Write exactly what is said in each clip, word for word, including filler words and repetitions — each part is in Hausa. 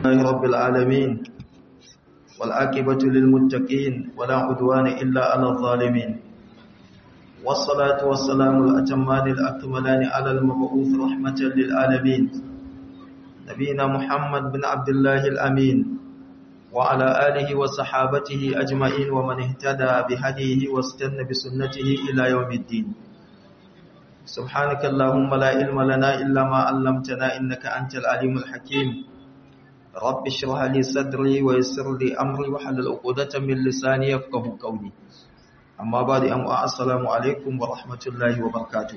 لله رب العالمين والعاقبة للمتقين ولا عدوان إلا على الظالمين والصلاة والسلام الأتمان الأكملان على المبعوث رحمة للعالمين نبينا محمد بن عبد الله الأمين وعلى آله وصحابته أجمعين ومن اهتدى بهديه واستنى بسنته إلى يوم الدين سبحانك اللهم لا علم لنا إلا ما علمتنا إنك أنت العليم الحكيم رب اشرح لي صدري ويسر لي أمري واحلل عقدة من لساني يفقهوا قولي أما بعد أما السلام عليكم ورحمة الله وبركاته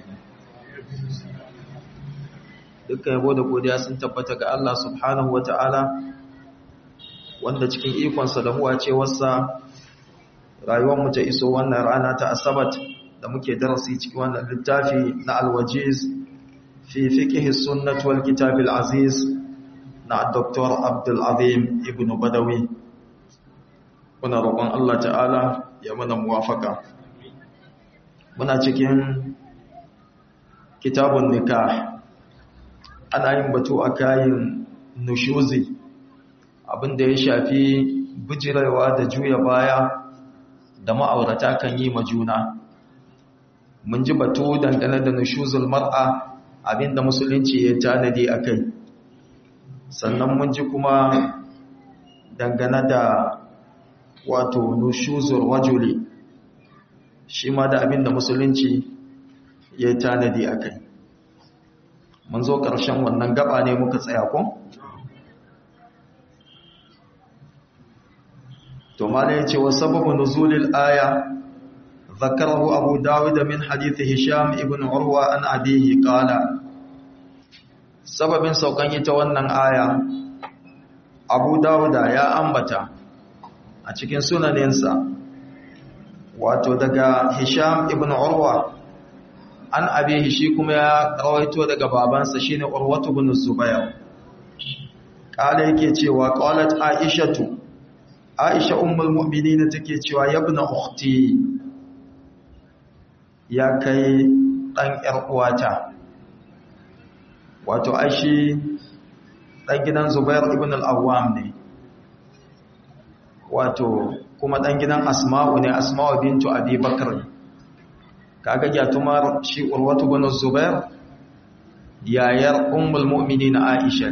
dukkan yabo da godiya sun tabbata ga Allah subhanahu wataala wanda cikin ikonsa da huwa cewarsa rayuwar mu ta iso wannan rana ta asabat da muke darasi cikin wannan littafi na al-wajiz fi fiqh as-sunnah wal kitab al-aziz na Doctor Abdul Azim Ibn Badawi. Muna roƙon Allah ta'ala ya mana muwafaka. Muna cikin kitabun nikah. Ana yin batu a kayan nushuzi, abinda ya shafi bijirewa da juya baya da ma'aurata kan yi ma juna. Mun ji batu dangane da nushuzul mar'a, abinda musulunci ya tanadi a kai. Sannan mun ji kuma dangane da wato nushuzul rajuli, shi ma da abinda musulunci ya tanadi a kai. Mun zo ƙarshen wannan gaba ne muka tsaya ko? To mala ya ce wa sababu nuzulil aya zakarahu abu dawud min hadith hisham ibn urwa an abihi qala sababin saukan ita wannan aya abu dawud ya ambata a cikin sunaninsa wato daga hisham ibn urwa an abihi shi kuma ya rawaito daga babansa shine urwatu ibn zubayr kala yake cewa qalat aishatu aisha ummul mu'minin take cewa ya ibn ukhti ya kai dan yar uwata wato aishi dan gidan zubayr ibn al-awwam ne wato kuma dan gidan asma'u ne asma'u bintu abi bakr kaga jatumar shi urwatu bin zubair yayar ummul mu'minin aisha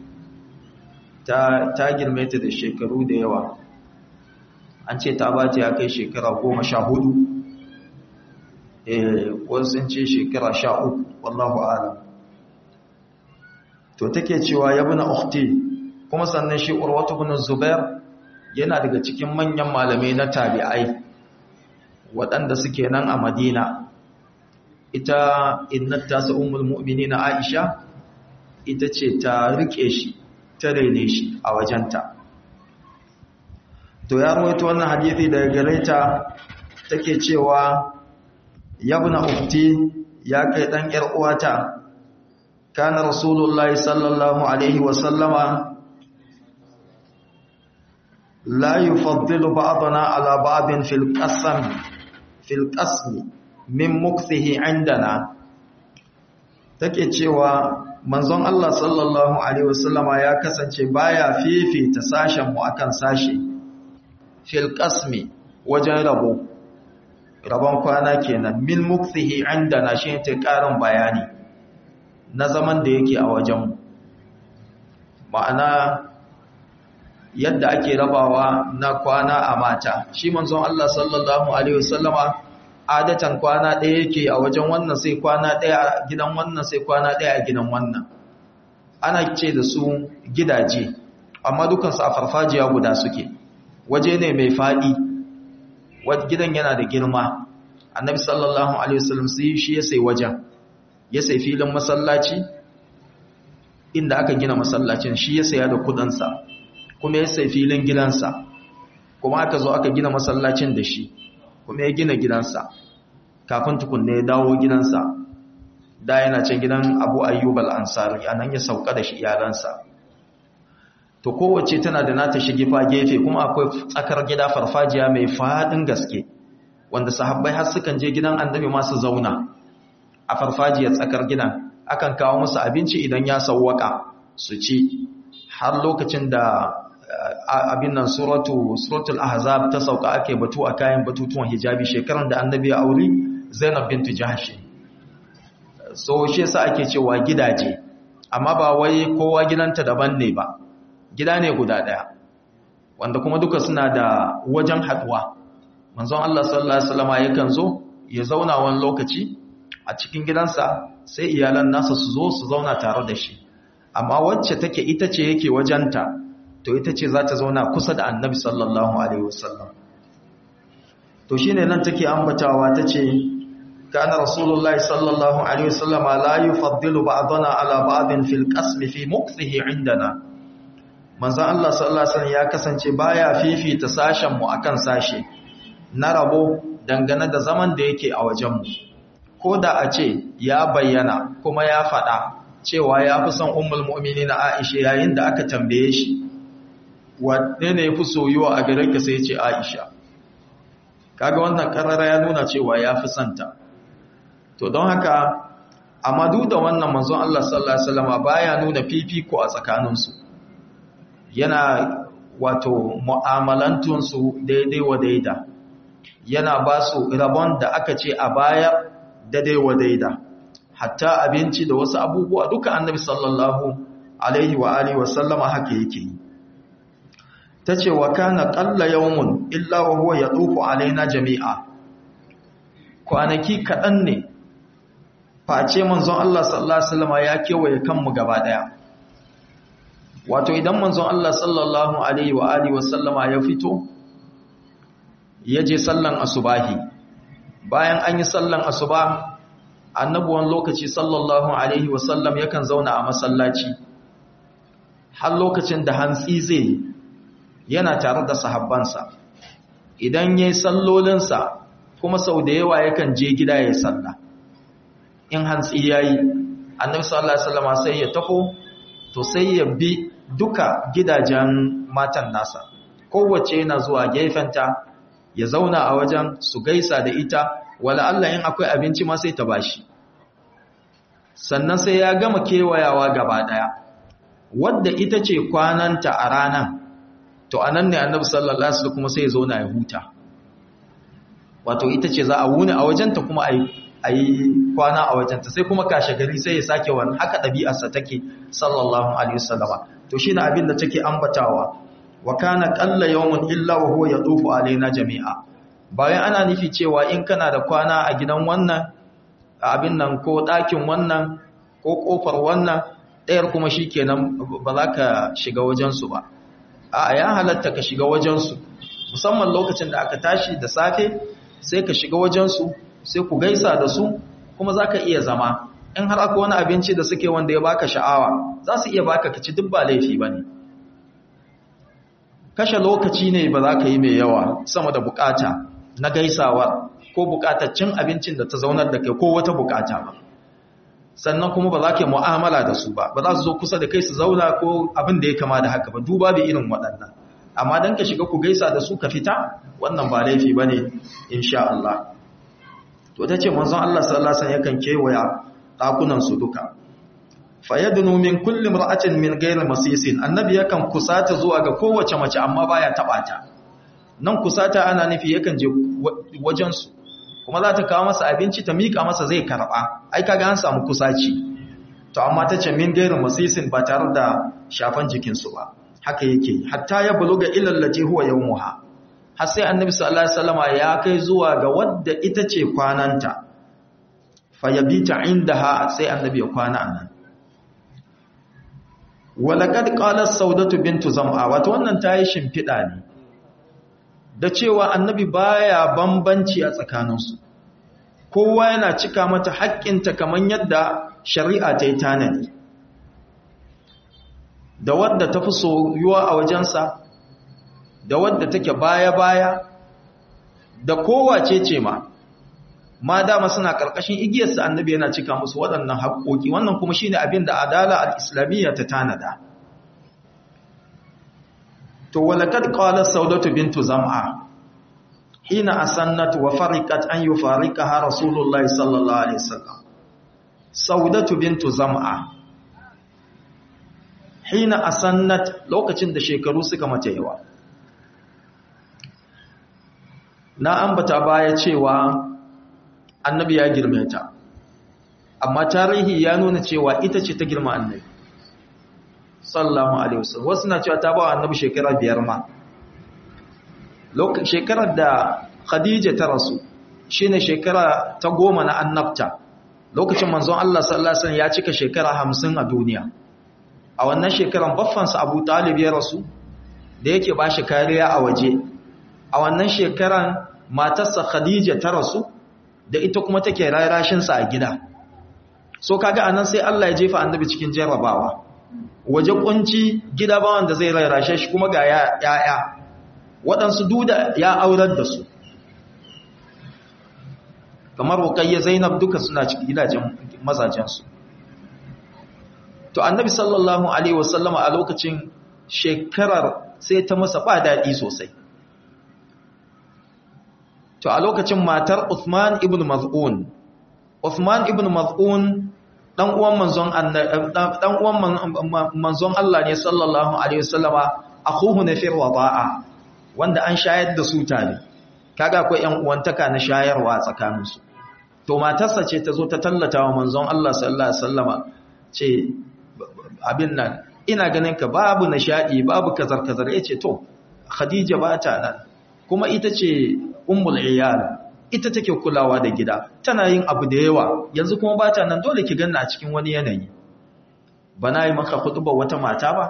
ta ta girmeta da shekaru da yawa an ce ta bace ya kai shekara goma sha hudu eh wasu ce shekara sha uku wallahu a'lam to take cewa ya bin ukhti kuma sannan shi urwatu bin zubair yana daga cikin manyan malamai na tabi'ai waɗanda suke nan a madina ita innata sa ummul mu'minin Aisha ita ce ta rike shi ta raine shi a wajenta to ya rawaito wannan hadisi daga gareta take cewa yabna ukhti ya kai dan yar uwata kana rasulullahi sallallahu alaihi wa sallama la yufaddilu ba'dana ala ba'din fil qasam fil qasmi min mukthihi indana take cewa manzon Allah sallallahu alaihi wasallama ya kasance baya fifita sashen mu akan sashi fil qasmi wajen rabo rabon kwana kenan min mukthihi indana shi ne karin bayani na zaman da yake a wajen mu ma'ana yadda ake rabawa na kwana a mata shi manzon Allah sallallahu alaihi wasallama adatan kwana ɗaya yake a wajen wannan sai kwana ɗaya a gidan wannan sai kwana ɗaya a gidan wannan ana ce da su gidaje amma dukansu a farfajiya guda suke waje ne mai faɗi gidan yana da girma annabi sallallahu alaihi wasallam sai shi ya sai wajen ya sai filin masallaci inda aka gina masallacin shi ya saya da kudinsa kuma ya sai filin gidansa kuma aka zo aka gina masallacin da shi kuma ya gina gidansa kafin tukunne ya dawo gidansa da yana can gidan Abu Ayyub al-Ansari anan ya sauka da shi iyalansa to kowace tana da nata shigifa gefe kuma akwai tsakar gida farfajiya mai fadin gaske wanda sahabbai har sukan je gidan Annabi ma su zauna a farfajiyar tsakar gidan akan kawo musu abinci idan ya sawwaka su ci har lokacin da abin nan suratu suratul ahzab ta sauka ake batu a kayan batutuwan hijabi shekaran da annabi ya aure Zainab bintu Jahsh. So shi yasa ake cewa gidaje, amma ba wai kowa gidanta daban ne ba, gida ne guda daya wanda kuma duka suna da wajen haduwa. Manzon Allah sallallahu alaihi wasallam yakan zo ya zauna wani lokaci a cikin gidansa, sai iyalan nasa su zo su zauna tare da shi, amma wacce take ita ce yake wajenta to ita ce za ta zauna kusa da annabi sallallahu alaihi wasallam. To shine nan take ambatawa tace kana rasulullahi sallallahu alaihi wasallam la yufaddilu ba'dana ala ba'din fil qasm fi muqthihi indana. Manzo Allah sallallahu alaihi wasallam ya kasance baya fifita sashen mu akan sashe na rabo dangane da zaman da yake a wajen mu, ko da a ce ya bayyana kuma ya faɗa cewa ya fi son ummul mu'minin Aisha yayin da aka tambaye shi wanne ne yafi soyuwa a gare ka, sai ya ce Aisha. Kaga wannan karara ya nuna cewa ya fi santa. To don haka amma duk da wannan manzon Allah sallallahu alaihi wasallam baya nuna fifiko a tsakaninsu, yana wato mu'amalantun su daidai wa daida, yana ba su rabon da aka ce a baya daidai wa daida, hatta abinci da wasu abubuwa duka annabi sallallahu alaihi wa alihi wasallama haka yake yi. tace wa kana qalla yawmun illa wa huwa yadufu alaina jami'a. Kwanaki kadan ne face manzon Allah sallallahu alaihi wasallam ya kewaye kanmu gaba daya. Wato idan manzon Allah sallallahu alaihi wa alihi wasallama ya fito yaje sallan asubahi, bayan an yi sallan asuba annabuwan lokaci sallallahu alaihi wasallam yakan zauna a masallaci har lokacin da hantsi zai yana tare da sahabbansa. Idan yayi sallolinsa kuma sau da yawa yakan je gida yayi sallah. In hantsi yayi annabi sallallahu alaihi wasallam sai ya taho to sai ya bi duka gidajen matan nasa, kowace yana zuwa gefenta ya zauna a wajen su gaisa da ita, wala Allah in akwai abinci ma sai ta bashi. Sannan sai ya gama kewayawa gaba daya, wadda ita ce kwananta a ranan, to anan ne annabi sallallahu alaihi wasallam kuma sai ya zauna ya huta. Wato ita ce za a wuni a wajenta kuma a yi kwana a wajenta, sai kuma kashe gari sai ya sake wani, haka ɗabi'arsa take sallallahu alaihi wasallam. To shine abin da take ambatawa, wa kana qalla yawmun illa wa huwa yadufu alaina jami'a. Bayan ana nufi cewa in kana da kwana a gidan wannan abin nan ko ɗakin wannan ko ƙofar wannan ɗayar kuma shikenan ba za ka shiga wajensu ba. A ya halatta ka shiga wajensu, musamman lokacin da aka tashi da safe sai ka shiga wajensu sai ku gaisa da su, kuma za ka iya zama. In har akwai wani abinci da suke wanda ya baka sha'awa za su iya baka ka ci, duk ba laifi ba ne. Kashe lokaci ne ba za ka yi mai yawa sama da bukata na gaisawa ko bukatar cin abincin da ta zaunar da kai ko wata bukata ba. Sannan kuma ba za ka yi mu'amala da su ba, ba za su zo kusa da kai su zauna ko abin da ya kama da haka ba, duba da irin waɗannan. Amma don ka shiga ku gaisa da su ka fita, wannan ba laifi ba ne insha Allah. To ta ce manzon Allah sallallahu alaihi wasallam yakan kewaya ɗakunan su duka. Fayadnu min kulli mar'atin min ghayri masisin, annabi yakan kusata zuwa ga kowace mace amma baya taba ta. Nan kusata ana nufi yakan je wajen su, kuma za ta kawo masa abinci ta mika masa zai karba, ai kaga an samu kusaci. To amma ta ce min ghayri masisin, ba tare da shafan jikin su ba, haka yake hatta ya buluga ila allati huwa yawmuha, har sai annabi sallallahu alaihi wasallama ya kai zuwa ga wadda ita ce kwananta. Fayabita indaha, sai annabi ya kwana anan. Walaqad qalat saudatu bintu zam'a, wato wannan tayi shimfida ne da cewa annabi baya bambanci a tsakaninsu, kowa yana cika mata haƙƙinta kaman yadda shari'a ta yi tanadi. Da wadda ta fi soyuwa a wajensa, da wadda take baya-baya, da kowace ce ma, ma dama suna ƙarƙashin igiyarsa annabi yana cika musu waɗannan haƙoƙi. Wannan kuma shine abin da adala al-islamiyya ta tanada. To walaqad qalat saudatu bintu zam'a hina asannat wa fariqat an yufariqaha rasulullahi sallallahu alaihi wasallam. Saudatu bintu zam'a hina asannat lokacin da shekaru suka mata yawa. Na ambata baya cewa annabi ya girme ta, amma tarihi ya nuna cewa ita ce ta girma annabi sallallahu alaihi wasallam. Wasu na cewa ta ba annabi shekara biyar ma. Shekarar da Khadija ta rasu shine shekara ta goma na annabta, lokacin manzon Allah sallallahu alaihi wasallam ya cika shekara hamsin a duniya. A wannan shekaran baffansa Abu Talib ya rasu da yake ba shi kariya a waje. A wannan shekaran matarsa Khadija ta rasu da ita kuma take rarashin sa a gida. So kaga anan sai Allah ya jefa annabi cikin jarrabawa. Waje kunci, gida ba wanda zai rarashe shi, kuma ga yaya waɗansu duda ya aurar da su. Kamar Ruqayya, Zainab duka suna cikin gidajen mazajensu. To annabi sallallahu alaihi wasallama a lokacin shekarar sai ta masa ba daɗi sosai. To a lokacin matar Uthman ibn Maz'un, Uthman ibn Maz'un dan uwan manzon dan uwan manzon Allah ne sallallahu alaihi wasallama, akhuhu nafir wada'a, wanda an shayar da su tare. Kaga akwai ƴan uwantaka na shayarwa tsakaninsu. To matarsa ce ta zo ta tallata wa manzon Allah sallallahu alaihi wasallama, ce abin nan ina ganin ka babu nishadi, babu kazar-kazar. Yace to Khadija ba ta nan, kuma ita ce ummul iyal, ita take kulawa da gida, tana yin abu da yawa, yanzu kuma ba ta nan, dole ki ganna a cikin wani yanayi. Bana yi maka khutba wata mata ba?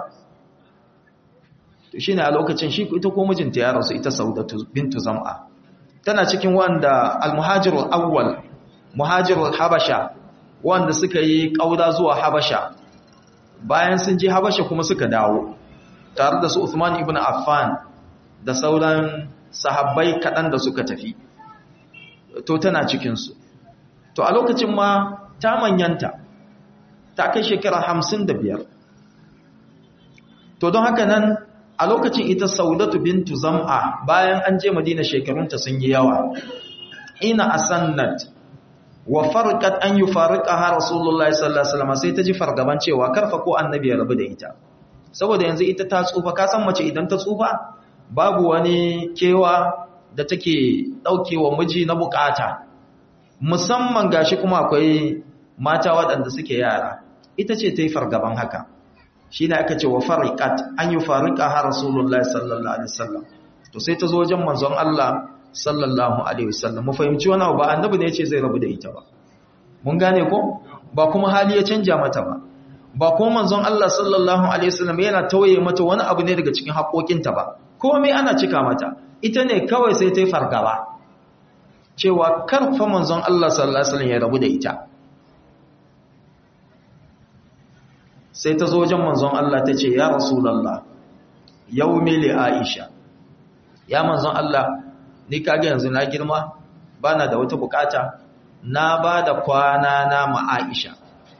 To shine a lokacin shi ita ko mijinta ya rasu, ita Saudatu bintu Zam'a, tana cikin wanda al-muhajirul awwal, muhajirul habasha, wanda suka yi kauda zuwa habasha. Bayan sun je habasha kuma suka dawo tare da su Uthman ibn Affan da sauran sahabbai kaɗan da suka tafi. To tana cikinsu. To a lokacin ma ta manyanta, ta kai shekara hamsin da biyar. To don haka nan a lokacin ita Saudatu bintu Zam'a, bayan an je Madina shekarunta sun yi yawa, ina asannat wa farqat an yufariqaha Rasulullahi sallallahu alaihi wasallam, sai ta ji fargaban cewa karfa ko annabi ya rabu da ita. Saboda yanzu ita ta tsufa, ka san mace idan ta tsufa babu wani kewa da take daukewa miji na bukata, musamman gashi kuma akwai mata waɗanda suke yara. Ita ce ta yi fargaban haka. Shine aka ce wa fariqat an yufariqaha Rasulullahi sallallahu alaihi wasallam. To sai ta zo wajen manzon Allah sallallahu alaihi wasallam. Mu fahimci wannan, ba annabi ne yace zai rabu da ita ba. Mun gane ko? Ba kuma hali ya canja mata ba. Ba kuma manzon Allah sallallahu alaihi wasallam yana tauye mata wani abu ne daga cikin haƙoƙinta ba. Komai ana cika mata. Ita ne kawai sai ta yi fargaba cewa karfa manzon Allah sallallahu alaihi wasallam ya rabu da ita. Sai ta zo wajen manzon Allah ta ce, ya Rasulullah, yaumi li Aisha. Ya manzon Allah, ni kage yanzu na girma, bana da wata bukata, na ba da kwana na ma Aisha.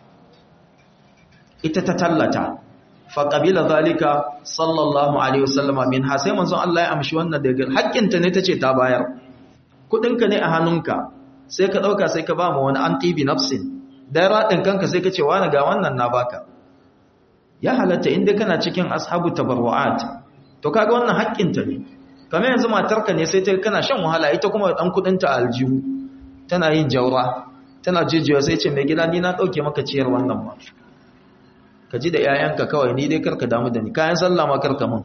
Ita ta tallata, fa qabila zalika sallallahu alaihi wasallama minha, sai manzon Allah ya amshi wannan daga haƙƙinta ne, tace ta bayar. Kudinka ne a hannunka, sai ka dauka sai ka ba mu wani an tibi nafsin. Dan radin kanka sai ka ce wani ga wannan na baka. Ya halatta inda kana cikin ashabu tabarruat, to kaga wannan haƙƙinta ne. Kamar yanzu matarka ne sai ta kana shan wahala, ita kuma dan kudinta aljihu tana yin jaura, tana jijiya, sai ce mai gida ni na dauke maka ciyar wannan ma, ka ji da yayanka kawai, ni dai karka damu da ni, kayan sallah ma karka mun.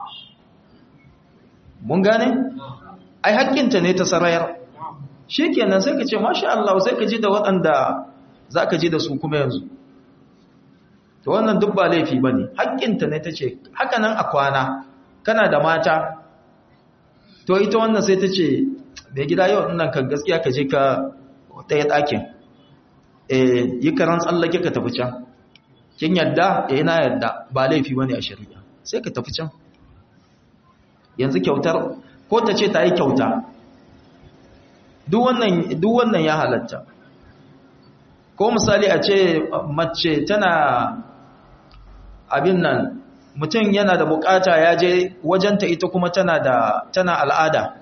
Mun gane? Ai haƙƙinta ne ta sarayar. Shikenan sai ka ce masha Allah, sai ka ji da waɗanda zaka ji da su kuma yanzu. To wannan duk ba laifi bane, haƙƙinta ne tace. Haka nan a kwana kana da mata, to ita wannan sai tace mai gida yau dinnan kan gaskiya ka je ka ɗaya ɗakin, eh yi karan tsallake ka tafi can. Kin yadda? Eh na yadda, ba laifi bane a shari'a, sai ka tafi can. Yanzu kyautar, ko ta ce ta yi kyauta, duk wannan duk wannan ya halatta. Ko misali a ce mace tana abin nan, mutum yana da bukata ya je wajenta, ita kuma tana da tana al'ada,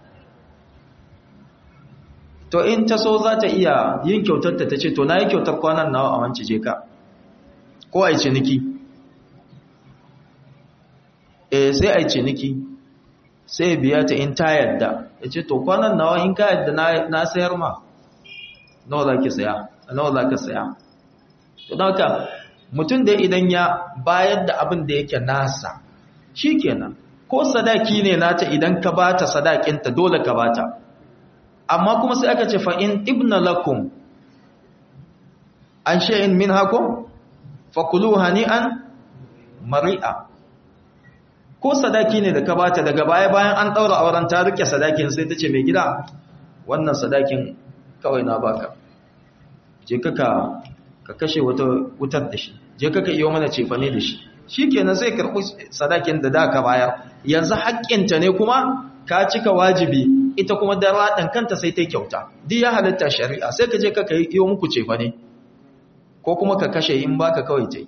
to in ta so za ta iya yin kyautarta, ta ce to na yi kyautar kwanan nawa a wance je ka, ko a yi ciniki. eh sai ai ciniki sai biya ta in ta yadda yace to kwanan nawa in ka yadda na, na sayar ma nawa zaki saya nawa zaka saya to don haka mutum da idan ya bayar da abin da yake nasa shikenan ko sadaki ne nata idan ka bata sadakinta dole ka bata amma kuma sai aka ce fa in ibna lakum an shay'in min hakum fakulu hani'an mari'a ko sadaki ne da ka bata daga baya bayan an daura auren ta rike sadakin sai ta ce mai gida wannan sadakin kawai na baka je ka ka kashe wata wutar da shi je ka ka iyo mana cefane da shi shikenan sai karbi sadakin da da ka bayar yanzu haƙƙinta ne kuma ka cika wajibi ita kuma da raɗin kanta sai ta kyauta duk ya halitta shari'a sai ka je ka kai iyo muku cefane ko kuma ka kashe in baka kawai tai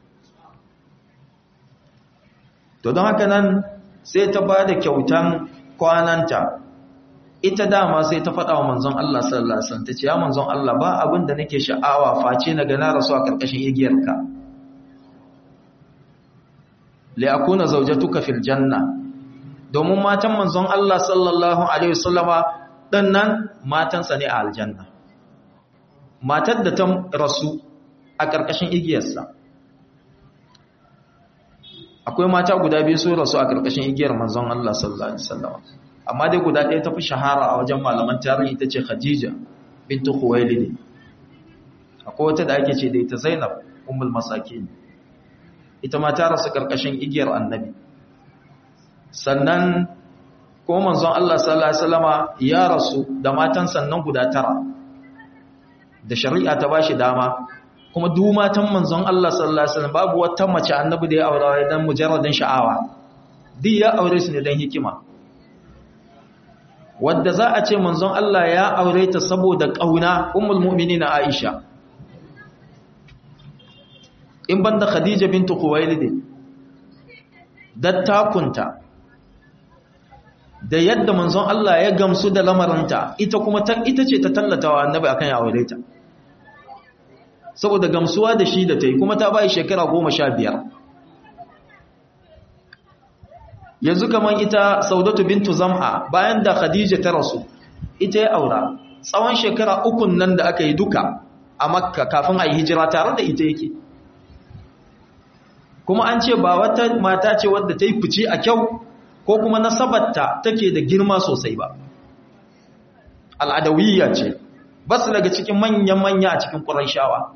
to don haka nan sai ta ba da kyautan kwananta ita dama sai ta faɗa wa manzon Allah sallallahu alaihi wasallam ta ce ya manzon Allah ba abin da nake sha'awa face na ga na rasu a karkashin igiyarka li akuna zawjatuka fil janna domin matan manzon Allah sallallahu alaihi wasallama dannan matansa ne a aljanna matar da ta rasu a karkashin igiyarsa akwai mata guda biyu su rasu a karkashin igiyar manzon Allah sallallahu alaihi wasallama amma dai guda ɗaya ta fi shahara a wajen malaman tarihi ita ce Khadija bintu Khuwailid akwai wata da ake ce da ita Zainab ummul masakin ita ma ta rasu karkashin igiyar annabi sannan ko manzon Allah sallallahu alaihi wasallama ya rasu da matan sannan guda tara da shari'a ta bashi dama kuma duk matan manzon Allah sallallahu alaihi wasallam babu wata mace annabi da ya aura dan mujarradin sha'awa duk ya aure su ne dan hikima wadda za a ce manzon Allah ya aure ta saboda kauna ummul mu'minin Aisha in banda Khadija bintu Khuwailid dattakunta da yadda manzon Allah ya gamsu da lamarinta ita kuma ta ita ce ta tallatawa annabi akan ya aure ta saboda gamsuwa da shi da ta yi kuma ta bai shekara goma sha biyar yanzu kaman ita Saudatu bintu Zam'a bayan da Khadija ta rasu ita ya aura tsawon shekara uku nan da aka yi duka a Makka kafin a yi hijira tare da ita yake kuma an ce ba wata mata ce wadda ta yi fice a kyau ko kuma nasabarta take da girma sosai ba al'adawiyya ce ba su daga cikin manyan-manya a cikin Qurayshawa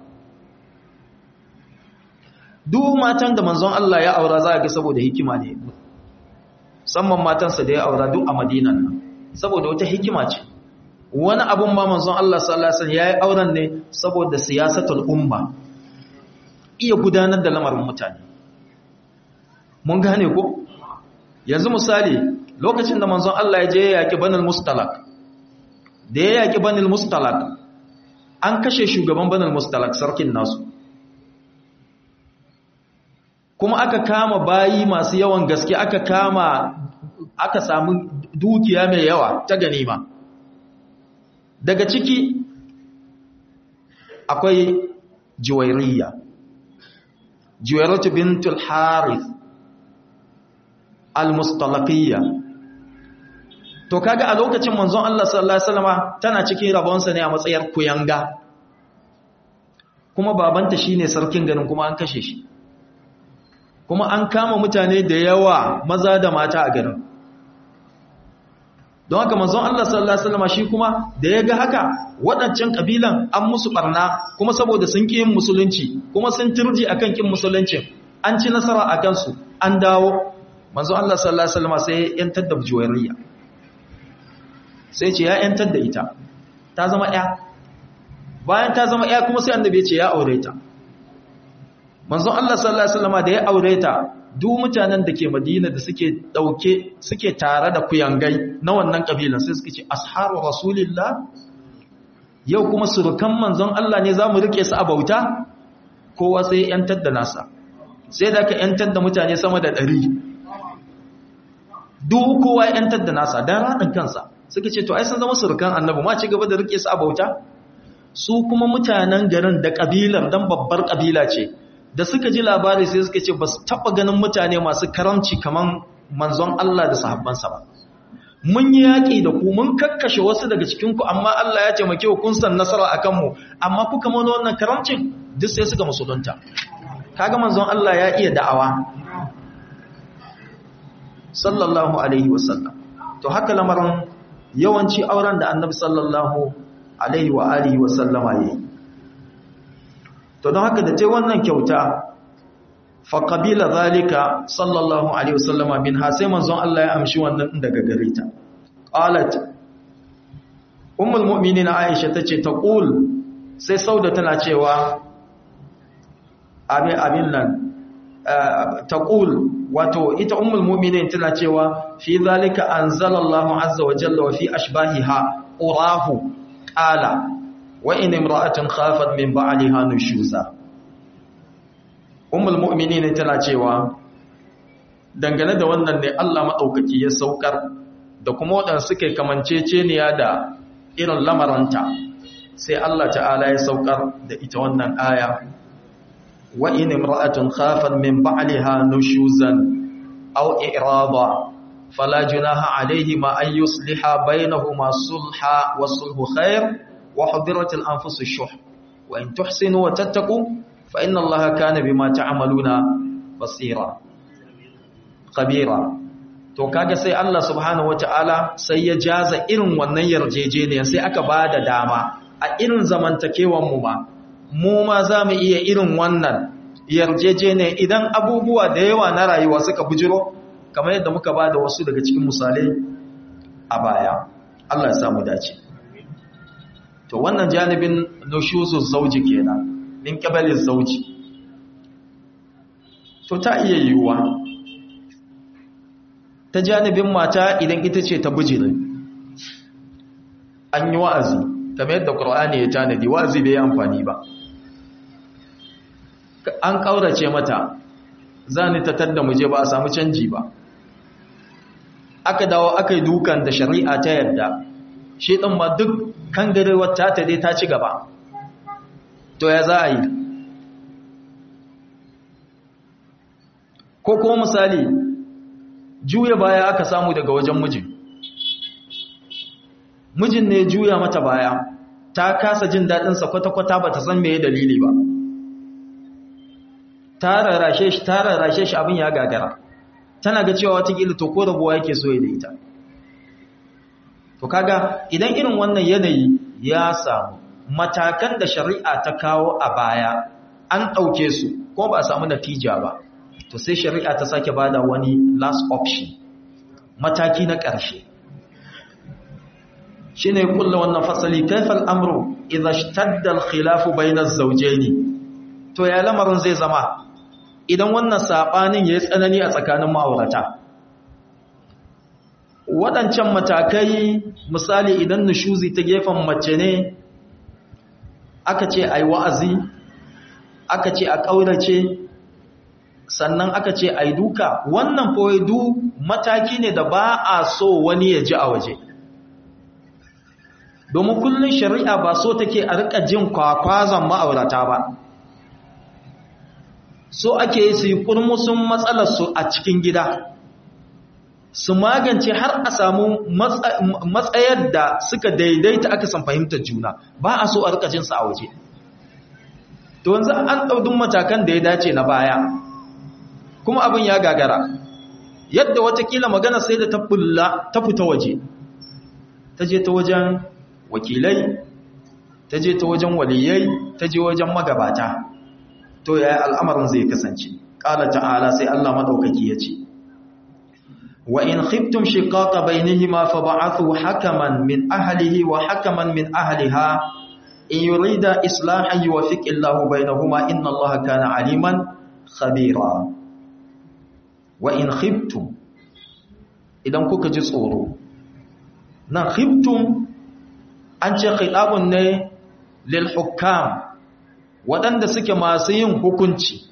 duk matan da manzon Allah ya aura za a ga saboda hikima ne musamman matansa da ya aura duk a Madinan nan saboda wata hikima ce wani abun ma manzon Allah sallallahu alaihi wasallam yayi auren ne saboda siyasatul umma iya gudanar da lamarin mutane mun gane ko yanzu misali lokacin da manzon Allah ya je ya yaki Banul Mustalaq da ya yaki Banul Mustalaq an kashe shugaban Banul Mustalaq sarkin nasu kuma aka kama bayi masu yawan gaske aka kama aka samu dukiya mai yawa ta ganima daga ciki akwai Juwairiyya Juwairatu bintul Harith al-Mustalaqiyya to kaga a lokacin manzon Allah sallallahu alaihi wasallama tana cikin rabonsa ne a matsayar kuyanga kuma babanta shine sarkin garin kuma an kashe shi kuma an kama mutane da yawa maza da mata a garin don haka manzon Allah sallallahu alaihi wasallam shi kuma da ya ga haka waɗancan kabilan an musu barna kuma saboda sun ƙi yin musulunci kuma sun turji akan ƙin musulunci an ci nasara a kansu an dawo manzon Allah sallallahu alaihi wasallam sai ya yantar da Juwairiyya sai ce ya yantar da ita ta zama ƴa bayan ta zama ƴa kuma sai annabi ya ce ya aure ta manzon Allah sallallahu alaihi wasallam da ya aure ta duk mutanen da ke Madina da suke dauke suke tare da kuyangai na wannan kabilan sai suke ce asharu rasulillah yau kuma surukan manzon Allah ne zamu rike su a bauta kowa sai yantar da nasa sai da ka yantar da mutane sama da ɗari duk kowa yantar da nasa dan radin kansa suke ce to ai sun zama surukan annabi ma ci gaba da rike su a bauta su kuma mutanen garin da kabilar dan babbar kabila ce da suka ji labari sai suka ce ba su taɓa ganin mutane masu karamci kaman manzon Allah da sahabbansa ba. Mun yi yaƙi da ku, mun kakkashe wasu daga cikinku, amma Allah ya taimake ku kun san nasara a kanmu, amma kuka mana wannan karamcin duk sai suka musulunta. Kaga manzon Allah ya iya da'awa. Sallallahu alaihi wasallam. To haka lamarin yawanci auren da Annabi sallallahu alaihi wa alihi wasallama yayi. To don haka da tai wannan kyauta fa qabila zalika sallallahu alaihi wasallama minha, sai manzon Allah ya amshi wannan daga gare ta. Qalat ummul mu'minin Aisha tace taqul, sai Sauda tana cewa abin abin nan taqul, wato ita ummul mu'minin tana cewa fi zalika anzalallahu azza wa jalla wa fi ashbahiha urahu qala wa in imra'atun khafat min ba'liha nushuza. Ummul mu'minin tana cewa dangane da wannan ne Allah madaukaki ya saukar da kuma wadanda suke kamanceceniya da irin lamaranta, sai Allah ta'ala ya saukar da ita wannan aya wa in imra'atun khafat min ba'liha nushuzan aw i'rada fala junaha alayhima an yusliha bainahuma sulha wa sulhu khair wa hudiratil anfusush shuh wa in tuhsinu wa tattaqu fa inna Allaha kana bima ta'maluna basira khabira. To kaga sai Allah subhanahu wataala sai ya jaza irin wannan yarjejeniya, sai aka bada dama a irin zamantakewan mu ma mu ma zamu iya irin wannan yarjejeniya idan abubuwa da yawa na rayuwa suka bujiro, kamar yadda muka bada wasu daga cikin misalai a baya. Allah ya samu dace. To wannan janibin nushuzuz zawji kenan, min ƙabalin zauji. To ta iya yiwuwa ta janibin mata idan ita ce ta bujire, an yi wa'azi kamar yadda ƙur'ani ya tanadi, wa'azi bai yi amfani ba, an ƙaurace mata za ni ta tadda muje ba a samu canji ba, aka dawo aka yi dukan da shari'a ta yadda, shi ɗin ma duk kan garewar ta ta dai ta ci gaba. To ya za a yi? Ko kuma misali juya baya aka samu daga wajen mijin, mijin ne juya mata baya, ta kasa jin daɗinsa kwata-kwata ba ta san meye dalili ba, ta rarrashe shi ta rarrashe shi abin ya gagara, tana ga cewa watakila to ko rabuwa yake so ya da ita. To kaga idan irin wannan yanayi ya samu, matakan da shari'a ta kawo a baya an ɗauke su ko ba a samu natija ba, to sai shari'a ta sake bada wani last option, mataki na ƙarshe. Shi ne kulla wannan fasali, kaifal amru idha ishtadda al-khilafu bayna az-zawjayn. To ya lamarin zai zama idan wannan sabanin yayi tsanani a tsakanin ma'aurata. Waɗancan matakai, misali idan nushuzi ta gefen mace ne, aka ce ai wa'azi, aka ce a ƙaurace, sannan aka ce ai duka, wannan du mataki ne da ba a so wani ya ji a waje. Domin kullum shari'a ba so take a rika jin kwakwazon ma'aurata ba, so ake yi su yi kurmusun matsalarsu a cikin gida, su magance har a samu matsayar da suka daidaita aka san fahimtar juna, ba a so a rika jinsu a waje. To yanzu an ɗaudun matakan da ya dace na baya, kuma abin ya gagara, yadda watakila magana sai da ta bulla ta fita waje, ta je ta wajen wakilai, ta je ta wajen waliyai, ta je wajen magabata. To yaya al'amarin zai kasance? Ƙala ta'ala, sai Allah maɗaukaki ya ce, wa in khiftum shiqaqa bainihima fab'athu hakaman min ahlihi wa hakaman min ahliha in yurida islahan yuwaffiq Allahu bainahuma inna Allaha kana aliman khabira. Wa in khiftum, idan kuka ji tsoro, nan khiftum an ce khitabun ne lil hukam, waɗanda suke masu yin hukunci,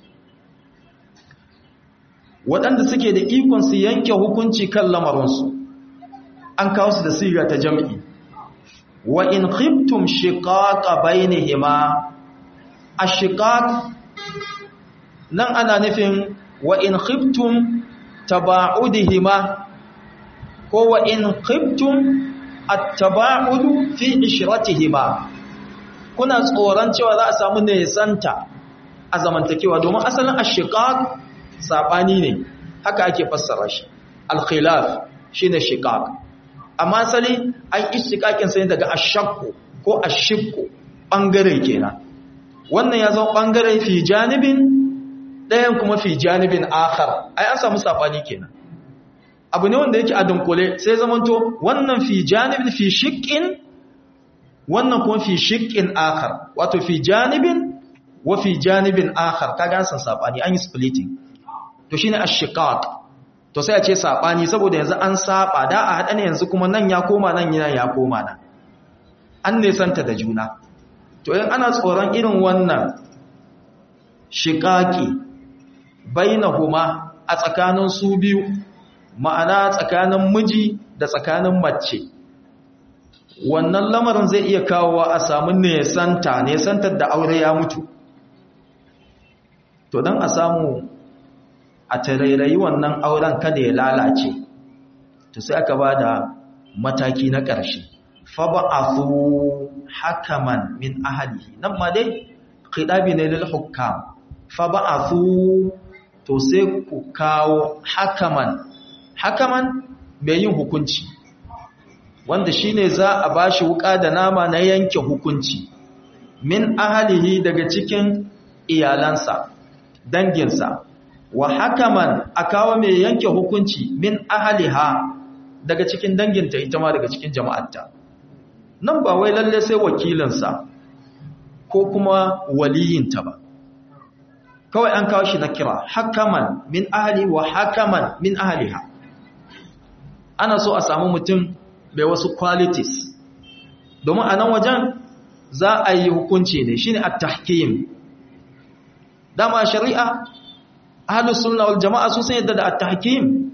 waɗanda suke da ikon su yanke hukunci kan lamarinsu, an kawo su da siga ta jam'i. Wa in khiftum shiqaqa bainihima, ashiqaq nan ana nufin wa in khiftum taba'udihima ko wa in khiftum at-taba'udu fi ishratihima, kuna tsoron cewa za a samu nesanta a zamantakewa, domin asalin ashiqaq sabani ne, haka ake fassara shi. Al-khilaf shine shiqaq, amma asali an istiqaqin sai daga ashaqqu ko ashiqqu, bangare kenan. Wannan ya zama bangare fi janibin, ɗayan kuma fi janibin akhar, ai an samu sabani kenan. Abu ne wanda yake a dunkule sai zamanto wannan fi janibin fi shiqqin, wannan kuma fi shiqqin akhar, wato fi janibin wa fi janibin akhar, kaga an san sabani, an yi splitting. To shine ash-shiqaq. To sai a ce sabani saboda yanzu an saba, da a hada ne yanzu kuma nan ya koma nan, yana ya koma nan. An ne santa da juna. To in ana tsoron irin wannan shiqaqi bainahuma a tsakanin su biyu, ma'ana tsakanin miji da tsakanin mace, wannan lamarin zai iya kawowa a samu nesanta, nesantar da aure ya mutu. To don a samu a tarairayi wannan auren kada ya lalace, to sai aka ba da mataki na ƙarshe, fab'athu hakaman min ahlihi. Nan ma dai khidabi ne lil hukam, fab'athu, to sai ku kawo hakaman, hakaman mai yin hukunci, wanda shine za a bashi wuka da nama na yanke hukunci, min ahlihi, daga cikin iyalansa, danginsa, wa hakaman a kawo mai yanke hukunci min ahliha, daga cikin danginta, ita ma daga cikin jama'arta. Nan ba wai lalle sai wakilinsa ko kuma waliyinta ba, kawai an kawo shi na kira, hakaman min ahli wa hakaman min ahliha. Ana so a samu mutum mai wasu qualities, domin a nan wajen za a yi hukunci ne, shine at-tahkim. Dama shari'a ahlus sunna wal jama'a su sun yadda da at-tahkim.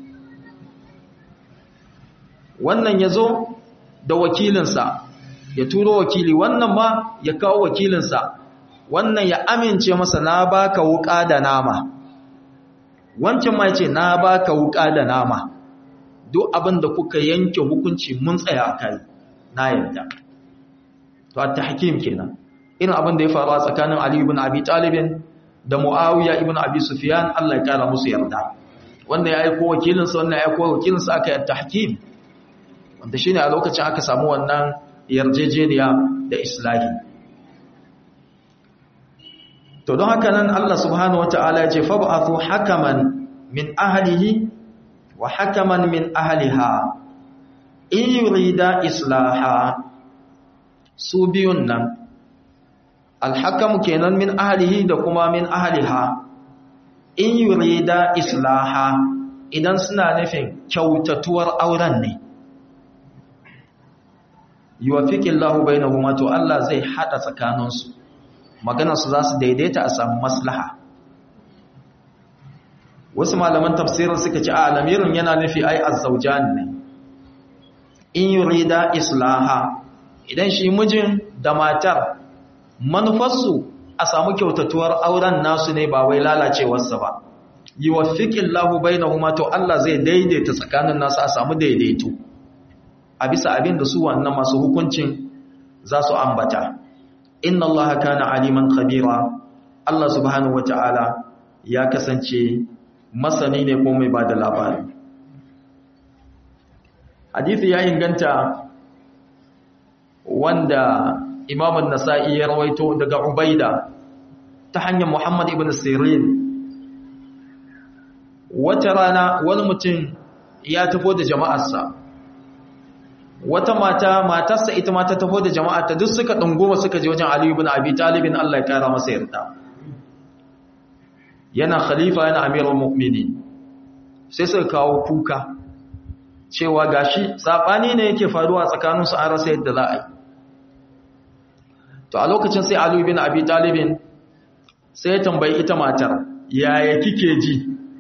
Wannan yazo da wakilinsa, ya turo wakili, wannan ma ya kawo wakilinsa, wannan ya amince masa, na baka wuka da nama, wancan ma yace na baka wuka da nama, duk abin da kuka yanke hukunci mun tsaya kai, na yarda. To at-tahkim kenan, irin abin da ya faru a tsakanin Ali ibn Abi Talib da Muawiya ibn Abi Sufyan, Allah ya kara musu yarda. Wanda ya aika wakilinsa, wannan ya aika wakilinsa, aka yi at-tahkim, wanda shine a lokacin aka samu wannan yarjejeniya da islahi. To don haka nan Allah subhanahu wata'ala ya ce fab'athu hakaman min ahlihi wa hakaman min ahliha in yurida islaha. Su biyun nan alhakam kenan min ahlihi da kuma min ahliha, in yurida islaha, idan suna nufin kyautatuwar auren ne, yuwaffiqillahu bainahuma, to Allah zai hada tsakaninsu, maganarsu za su daidaita, a samu maslaha. Wasu malaman tafsirin suka ce a lamirin yana nufi ai azzaujan ne, in yurida islaha, idan shi mijin da matar manufarsu a samu kyautatuwar auren nasu ne, ba wai lalacewarsa ba, yuwaffiqillahu bainahuma, to Allah zai daidaita tsakanin nasu, a samu daidaito a bisa abin da su wannan masu hukuncin za su ambata. Inna Allah kana aliman khabira, Allah subhanahu wata'ala ya kasance masani ne ko mai bada labari. Hadisi ya inganta wanda Imam an-Nasa'i ya rawaito daga Ubaida ta hanyar Muhammad ibn Sirin. Wata rana wani mutum ya tafi da jama'arsa, wata mata matarsa ita ma ta tafi da jama'arta, duk suka dunguma suka je wajen Ali ibn Abi Talib, Allah ya kara masa yarda. Yana khalifa, yana amirul mu'minin. Sai suka kawo kuka cewa gashi sabani ne yake faruwa tsakaninsu, an rasa yadda za a yi. To a lokacin sai Ali ibn Abi Talib sai ya tambayi ita matar, yaya kike ji?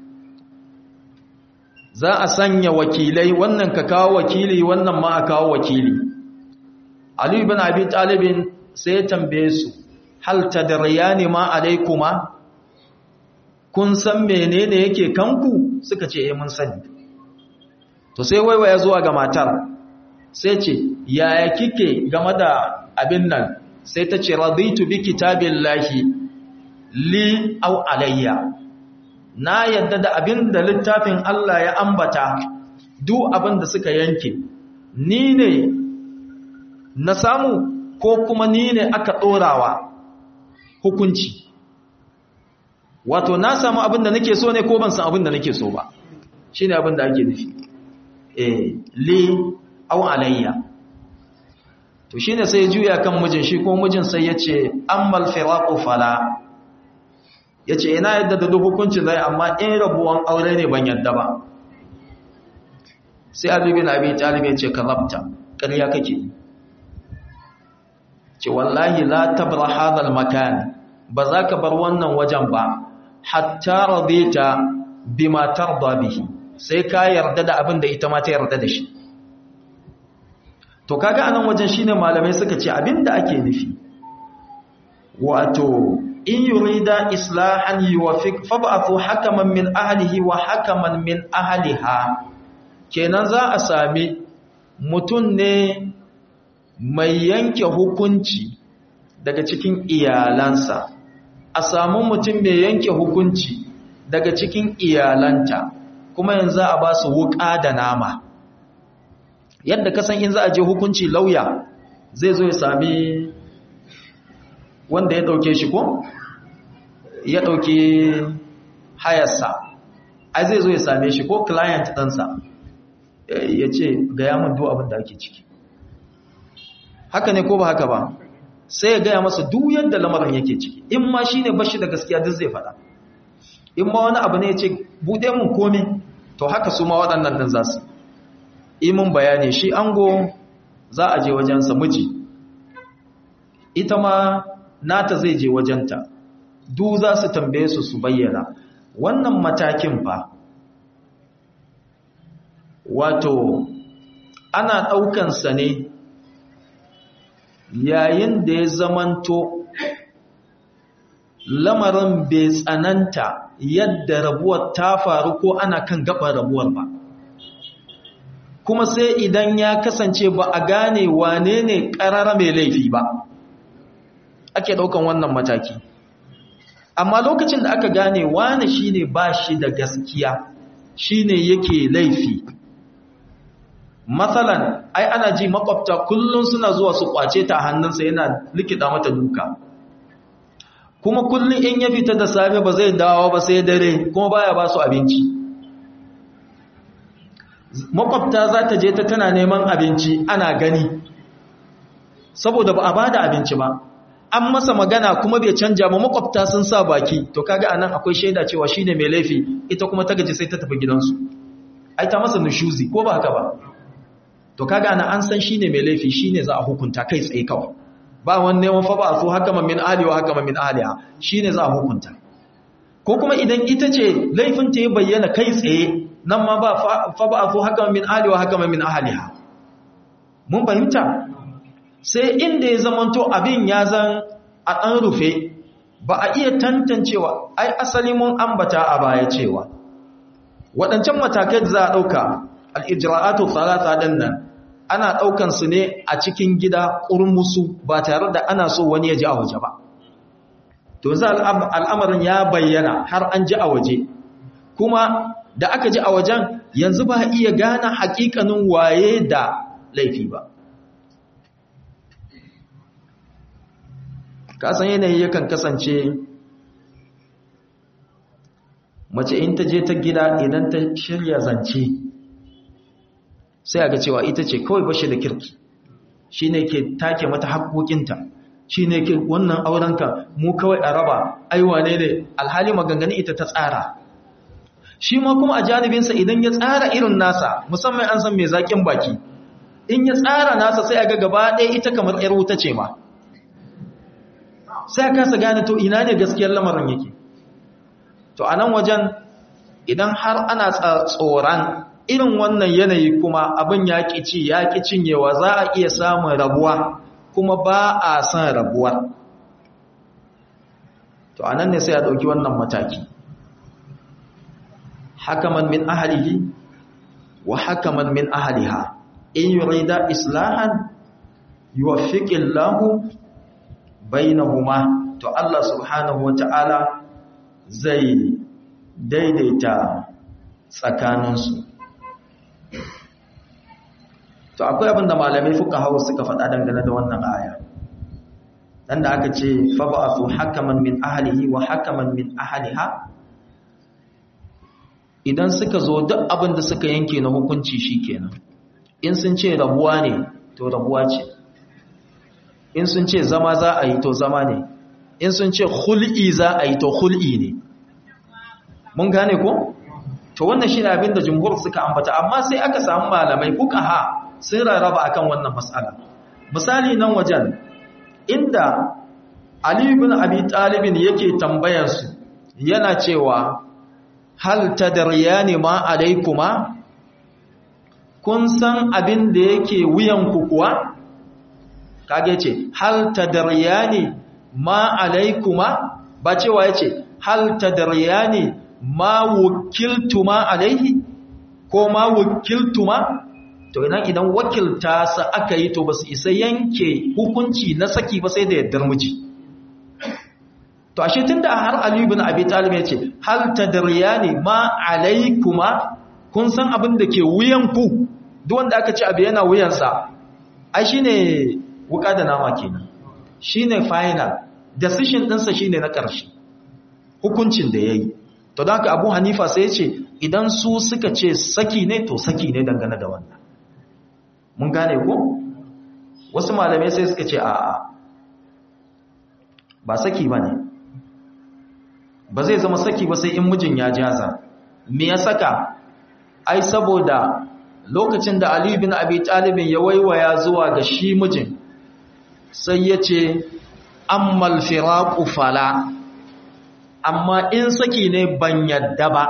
Za a sanya wakilai, wannan ka kawo wakili, wannan ma a kawo wakili. Ali ibn Abi Talib sai ya tambaye su, hal tadriyani ma alaykuma, kun san menene yake kanku? Suka ce eh mun sani. To sai waiwaya zuwa ga matar sai ce yaya kike game da abin nan? Sai ta ce raditu bi kitabillahi li aw alayya, na yadda da abin da littafin Allah ya ambata, duk abin da suka yanke ni ne na samu ko kuma ni ne aka ɗorawa hukunci. Wato na samu abin da nake so ne ko ban san abin da nake so ba, shi ne abin da ake nufi. Eh, li au alayya. To shi ne sai juya kan mijin, shi ko mijin sai ya ce ammal firaqu fala, ya ce ina yadda da duk hukuncin zai, amma in rabuwan aure ne ban yadda ba. Sai Ali bin Abi Talib ya ce kazabta, ƙarya kake. Ce wallahi la tabra hadal makan, ba za ka bar wannan wajen ba hatta radita bima tarda bihi, sai ka yarda da abin da ita ma ta yarda da shi. To kaga anan wajen shine malamai suka ce abinda ake nufi, wato in yurida islahan yuwaffiq fab'athu hakaman min ahlihi wa hakaman min ahliha. Kenan za a sami mutum ne mai yanke hukunci daga cikin iyalansa, a samu mutum mai yanke hukunci daga cikin iyalanta, kuma yanzu a ba su wuƙa da nama. Yadda kasan in za a je hukunci lauya zai zo ya sami wanda ya ɗauke shi ko? Ya ɗauke hayarsa, ai zai zo ya same shi ko client ɗansa ya ce gaya min duk abin da ake ciki. Haka ne ko ba haka ba? Sai ya gaya masa duk yadda lamarin yake ciki, in ma shi ne bashi da gaskiya duk zai faɗa, in ma wani abu ne ya ce buɗe mun komi, to haka su ma waɗannan ɗin za su imin bayani. Shi ango za a je wajensa miji, ita ma nata zai je wajenta, duk za su tambaye su su bayyana. Wannan matakin fa wato ana ɗaukansa ne yayin da ya zamanto lamarin bai tsananta yadda rabuwar ta faru ko ana kan gaban rabuwar ba, kuma sai idan ya kasance ba a gane wane ne ƙarara mai laifi ba ake ɗaukan wannan mataki. Amma lokacin da aka gane wane shi ne ba shi da gaskiya, shi ne yake laifi, matsalan ai ana ji makwabta kullum suna zuwa su kwace ta hannunsa yana likita mata duka, kuma kullum in ya fita da safe ba zai dawo ba sai dare, kuma baya ba su abinci. Makwabta za ta je ta tana neman abinci ana gani, saboda ba a ba da abinci ba, an masa magana kuma bai canja ba, makwabta sun sa baki. To kaga anan akwai shaida cewa shine mai laifi, ita kuma ta gaji sai ta tafi gidansu, ai ta masa nushuzi ko ba haka ba. To kaga anan an san shine mai laifi, shine za a hukunta kai tsaye kawai, ba wani neman fa ba so haka min ahli wa haka min ahliha, shine za a hukunta. Ko kuma idan ita ce laifin ta ya bayyana kai tsaye, nan ma ba fa ba so haka min ahli wa haka min ahliha. Mun fahimta? Sai inda ya zamanto abin ya zan a ɗan rufe, ba a iya tantancewa. Ai asali mun ambata a baya cewa waɗancan matakai da za a ɗauka al'ijra'atu thalatha ɗin nan ana ɗaukan su ne a cikin gida ƙurmusu, ba tare da ana so wani ya ji a waje ba. To za al'amarin ya bayyana har an ji a waje, kuma da aka ji a wajen yanzu ba iya gane haƙiƙanin waye da laifi ba. Kasan yanayi yakan kasance mace in ta je ta gida idan ta shirya zance sai a ga cewa ita ce kawai bashi da kirki, shi ne ke take mata haƙoƙinta, shi ne ke wannan aurenka mu kawai a raba, aiwa ne ne, alhali maganganu ita ta tsara. Shi ma kuma a janibinsa idan ya tsara irin nasa, musamman an san mai zaƙin baki, in ya tsara nasa sai a ga gaba ɗaya ita kamar ‘yar wuta ce ma, sai a kasa gane to ina ne gaskiyar lamarin yake. To a nan wajen idan har ana tsoron irin wannan yanayi kuma abin ya ci ya ƙi cinyewa, za a iya samun rabuwa, kuma ba a son rabuwa. To a nan ne sai a ɗauki wannan mataki. hakaman min ahlihi wa hakaman min ahliha in yurida islahan yuwaffiqillahu bainahuma, to Allah subhanahu wata'ala zai daidaita tsakaninsu. To akwai abin da malamai fuqaha suka faɗa dangane da wannan aya. Dan da aka ce fa ba'athu hakaman min ahlihi wa hakaman min ahliha, idan suka zo duk abin da suka yanke na hukunci shikenan. In sun ce rabuwa ne to rabuwa ce, in sun ce zama za a yi to zama ne, in sun ce khul'i za a yi to khul'i ne. Mun gane ko? To wannan shi ne abin da jumhur suka ambata, amma sai aka samu malamai fuqaha sun rarraba akan wannan mas'ala. Misali nan wajen inda Ali ibn Abi Talib yake tambayar su yana cewa hal tadriyani ma alaykuma, kun san abin da yake wuyan ku kuwa? Kage ce hal tadriyani ma alaykuma, ba cewa yace hal tadriyani ma wukiltuma alaihi ko ma wukiltuma. To idan idan wakilta sa aka yi to ba su isa yanke hukunci na saki ba sai da yaddar miji. To ashe tunda har Ali ibn Abi Talib ya ce hal tadriyani ma alaykuma, kun san abin da ke wuyan ku, duk wanda aka ce abu yana wuyansa ai shine wuka da nama kenan, shine final decision ɗinsa shine na ƙarshe, hukuncin da yayi. To don haka Abu Hanifa sai ya ce idan su suka ce saki ne to saki ne dangane da wannan. Mun gane ko? Wasu malamai sai suka ce a'a, ba saki ba ne, ba zai zama saki ba sai in mijin ya jaza. Me ya saka? Ai saboda lokacin da Ali bin Abi Talib ya waiwaya zuwa ga shi mijin sai ya ce ammal firaqu fala, amma in saki ne ban yadda ba.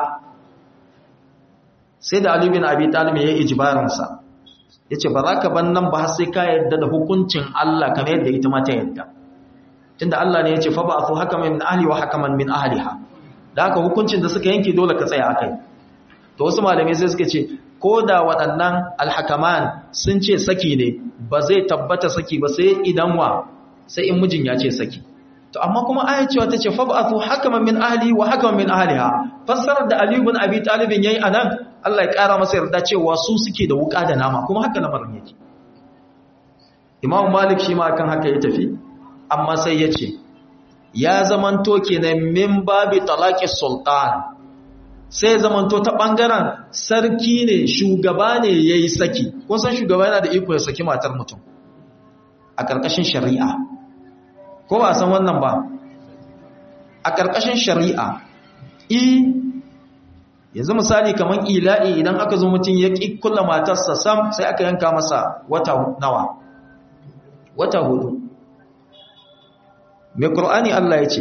Sai da Ali bin Abi Talib ya yi ijbarinsa, ya ce ba za ka ban nan ba sai ka yadda da hukuncin Allah kamar yadda ita mata yadda, tunda Allah ne ya ce fa ba su hakaman min ahli wa hakaman min ahliha, da haka hukuncin da suka yanke dole ka tsaya akai. To wasu malamai sai suka ce ko da waɗannan alhakaman sun ce saki ne ba zai tabbata saki ba sai idan wa sai in mijin ya ce saki. To amma kuma ayat cewa tace fa ba su hakaman min ahli wa hakaman min ahliha, fassarar da Ali ibn Abi Talib yayi anan Allah ya ƙara masa yarda cewa su suke da wuƙa da nama, kuma haka lamarin yake. Imam Malik shi ma kan haka ya tafi, amma sai ya ce ya zamanto kenan min babi talaqis sultan, sai zamanto ta bangaren sarki ne, shugaba ne yayi saki. Kun san shugaba yana da iko ya saki matar mutum a ƙarƙashin shari'a, ko ba san wannan ba? A ƙarƙashin shari'a i yanzu misali kamar ila'i, idan aka zo mutum ya ƙi kula matarsa sam sai aka yanka masa wata nawa? Wata hudu. Mai Qur'ani Allah ya ce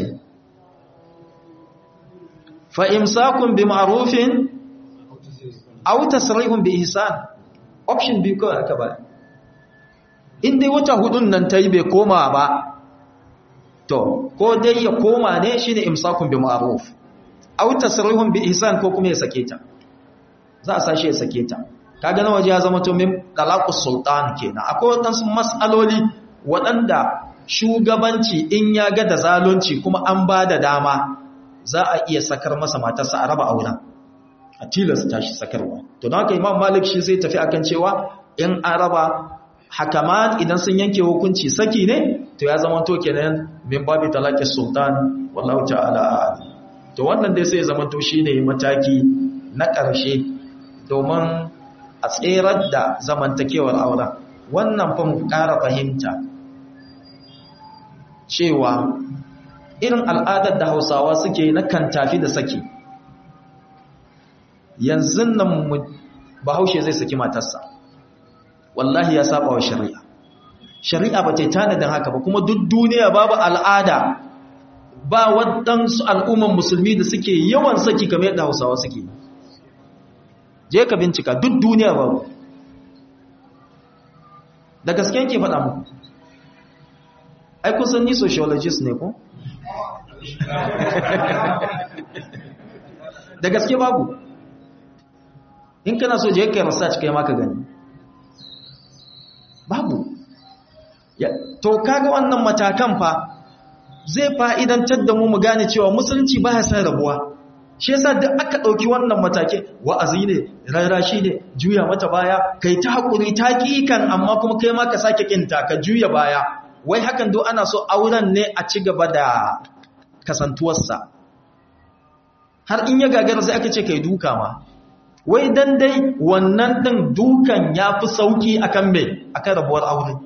fa imsakun bi ma'rufin aw tasrihun bi ihsan, option biyu kawai aka ba. In dai wata hudun nan tayi bai koma ba, to ko dai ya koma ne shine imsakun bi ma'ruf, aw tasrihun bi ihsan, ko kuma ya sake ta, za a sashi ya sake ta. Kaga na waje ya zama to min talaqus sultan kenan. Akwai wadansu mas'aloli waɗanda shugabanci in ya ga da zalunci kuma an ba da dama za a iya sakar masa matarsa a raba auren, a tilasta shi sakarwa. To don haka Imam Malik shi sai tafi akan cewa in an raba hakaman idan sun yanke hukunci saki ne to ya zama to kenan min babi talaqis sultan, wallahu ta'ala. To wannan dai sai ya zama to shine mataki na ƙarshe domin a tserar da zamantakewar auren. Wannan fa mu ƙara fahimta cewa irin al'adar da Hausawa suke na kan tafi da saki, yanzu nan Bahaushe zai saki matarsa, wallahi ya saba wa shari'a. Shari'a ba ta tanadin haka ba, kuma duk duniya babu al'ada, ba waɗansu al'umman musulmi da suke yawan saki kamar yadda Hausawa suke. Je ka bincika, duk duniya babu. Da gaske yake faɗa muku. Ai kusan ni sociologist ne ko? Da gaske babu. in kana so je kai research kai ma ka gani babu ya to kaga wannan matakan fa zai fa'idantar da mu mu gane cewa musulunci ba ya san rabuwa shi yasa duk aka dauki wannan matake wa'azi ne rarashi ne juya mata baya kai ta hakuri ta kikan amma kuma kai ma ka sake kinta ka juya baya wai hakan do ana so auren ne a ci gaba da kasantuwarsa har in ya gagara sai aka ce kai duka ma wai dan dai wannan din dukan yafi sauki akan me akan rabuwar aure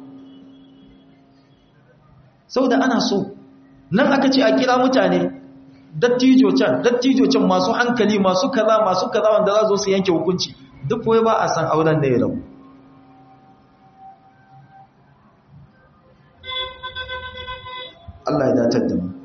saboda ana so nan aka ce a kira mutane dattijo can dattijo can masu hankali masu kaza masu kaza wanda za su yanke hukunci duk wai ba a san auren da ya rabu Allah ya datar da mu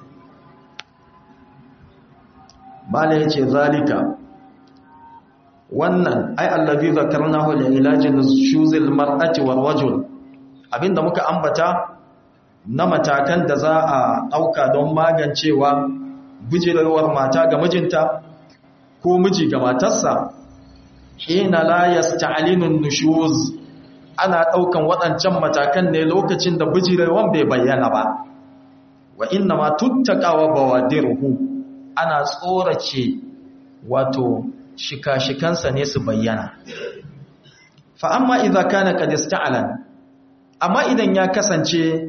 bala yace zalika wannan ai allazi zakarnahu li ilajin shuzil mar'ati wal rajul abinda muka ambata na matakan da za a dauka don magancewa bijirewar mata ga mijinta ko miji ga matarsa hina la yasta'linu nushuz ana daukan waɗancan matakan ne lokacin da bijirewan bai bayyana ba wa inna ma tuttaqawa bawadiruhu ana tsorace wato shika-shikansa ne su bayyana fa amma idza kana qad ista'lan amma idan ya kasance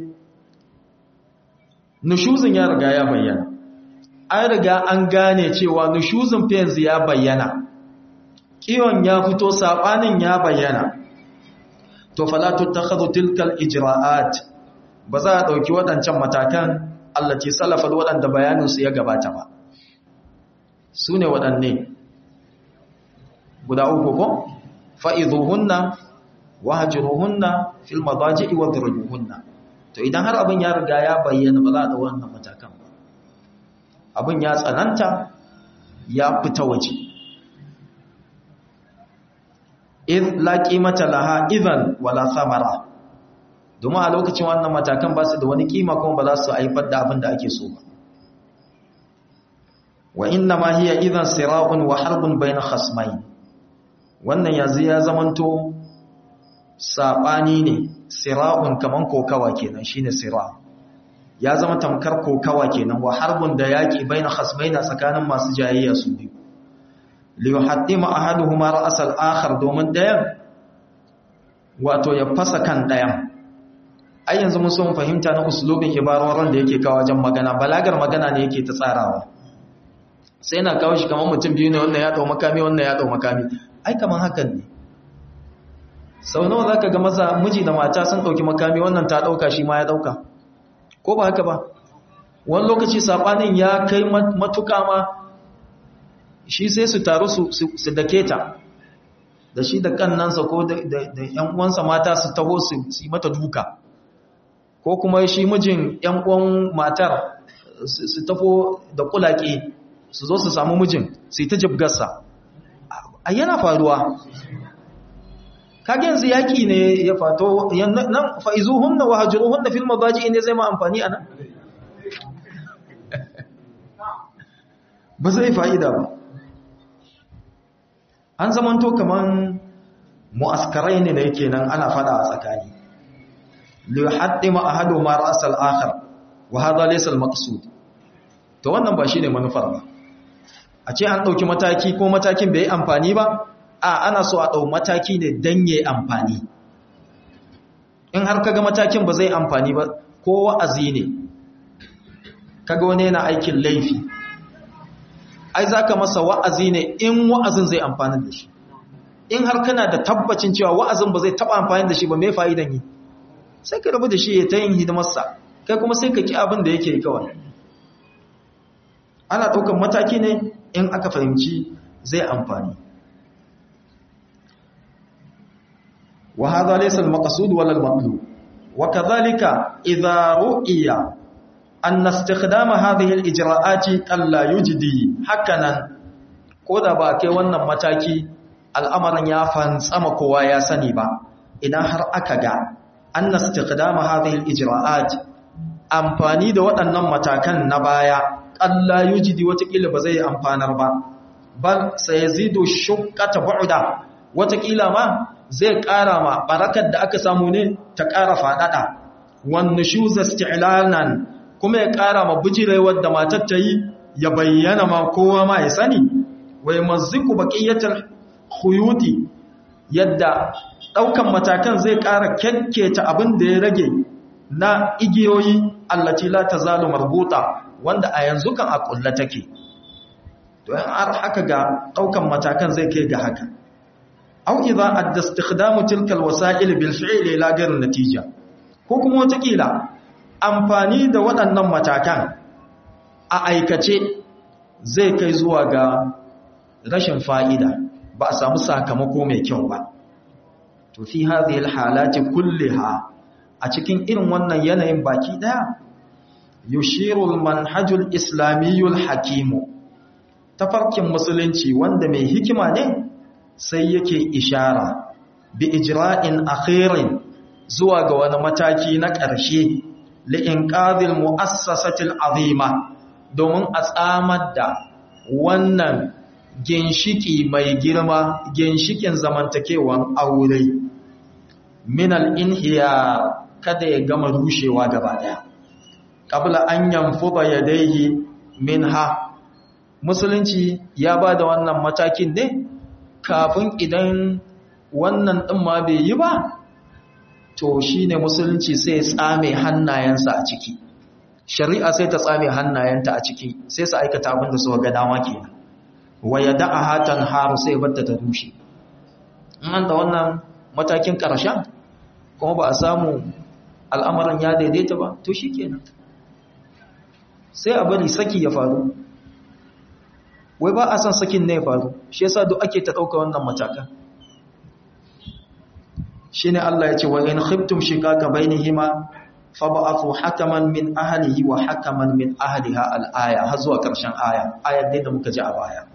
nushuzin ya riga ya bayyana an riga an gane cewa nushuzin fa yanzu ya bayyana kiyon ya fito sabanin ya bayyana to fala tuttakhadhu tilkal ijra'at ba za a dauki wadancan matakan allati salafa wadanda bayanin su ya gabata ba sune wadanne guda uku ko fa'idhuhunna wahjuruhunna fil madaji'i wadribuhunna to idan har abin ya riga ya bayyana ba za a da wannan matakan ba abin ya tsananta ya fita waje id la qimata laha idan wala samara domin a lokacin wannan matakan ba su da wani kima kuma ba za su haifar da abin da ake so ba wa inna ma hiya idan sira'un wa harbun bayna khasmayn wannan yanzu ya zamanto sabani ne sira'un kaman kokawa kenan shine sira ya zama tamkar kokawa kenan wa harbun da yaki baina khasmaina tsakanin masu jayayya su biyu li yuhaddima ahaduhuma ra's al-akhar domin dayan wato ya fasa kan dayan ai yanzu mun so mu fahimta na uslubin ibarorin da yake kawo wajen magana balagar magana ne yake ta tsarawa sai na kawo shi kaman mutum biyu ne wannan ya dau makami wannan ya dau makami ai kaman hakan ne sau nawa zaka ga maza miji da mata sun dauki makami wannan ta dauka shi ma ya dauka ko ba haka ba wani lokaci sabanin ya kai matuka ma shi sai su taru su su dake ta da shi da kannansa ko da yan uwansa mata su taho su yi mata duka ko kuma shi mijin yan uwan matar su tafo da kulake su zo su samu mijin su yi ta jibgarsa a yana faruwa kage yanzu yaki ne ya fato nan faizuhunna wa hajruhunna fil madaji ne zai ma amfani anan ba zai fa'ida ba an zamanto kaman mu'askarai ne da yake nan ana fada a tsakani li yuhaddima ahaduhuma ra's al-akhar wa hadha laysa al-maqsud to wannan ba shine manufar ba a ce an dauki mataki ko matakin bai amfani ba a ana so a ɗau mataki ne don yi amfani in har kaga matakin ba zai amfani ba ko wa'azi ne kaga wani yana aikin laifi ai za ka masa wa'azi ne in wa'azin zai amfani da shi in har kana da tabbacin cewa wa'azin ba zai taɓa amfani da shi ba mai fa'idan yi sai ka rabu da shi ya ta yin hidimarsa kai kuma sai ka ki abin da yake kawai ana ɗaukar mataki ne in aka fahimci zai amfani وهذا ليس المقصود ولا المطلوب وكذلك إذا رؤي أن استخدام هذه الإجراءات قد لا يجدي حقنا كودا باكي wannan mataki al'amarin ya fantsama kowa ya sani ba idan har aka ga an istikdama hadhihi al-ijra'at amfani da waɗannan matakan na baya qad la yujdi wata kila ba zai amfanar ba bal sayazidu shuqqata bu'da watakila ma zai ƙara ma barakar da aka samu ne ta ƙara faɗaɗa wan nushuz isti'lanan kuma ya ƙara ma bijirewar da matar ta yi ya bayyana ma kowa ma ya sani wai mazziku baqiyatul khuyuti yadda ɗaukan matakan zai ƙara kyakketa abin da ya rage na igiyoyi allati la tazalu marbuta wanda a yanzu kan a kulla take to in har haka ga ɗaukan matakan zai kai ga haka aw idza adda istikhdamu tilka alwasa'il bil fi'li la ghayr natija ko kuma wata kila amfani da waɗannan matakan a aikace zai kai zuwa ga rashin fa'ida ba a samu sakamako mai kyau ba to fi hadhihi alhalati kulliha a cikin irin wannan yanayin baki daya yushiru almanhajul islamiyyul hakim tafarkin musulunci wanda mai hikima ne sai yake ishara bi ijra'in akhirin zuwa ga wani mataki na ƙarshe li inqadhil mu'assasatil azima domin a tsamar da wannan ginshiki mai girma ginshikin zamantakewan aure minal inhiya kada ya gama rushewa gaba daya qabla an yanfuda yadayhi minha musulunci ya bada wannan matakin ne kafin idan wannan din ma bai yi ba to shine musulunci sai ya tsame hannayensa a ciki shari'a sai ta tsame hannayenta a ciki sai su aikata abin da suka ga dama kenan wa yada'aha tanharu sai batta ta rushe in da wannan matakin karshen kuma ba a samu al'amuran ya daidaita ba to shikenan sai a bari saki ya faru wai ba a san sakin ne ya faru shi yasa duk ake ta dauka wannan matakan shine Allah ya ce wa in khiftum shikaka bainihima fab'athu hakaman min ahlihi wa hakaman min ahliha al-aya har zuwa karshen aya ayar da muka ji a baya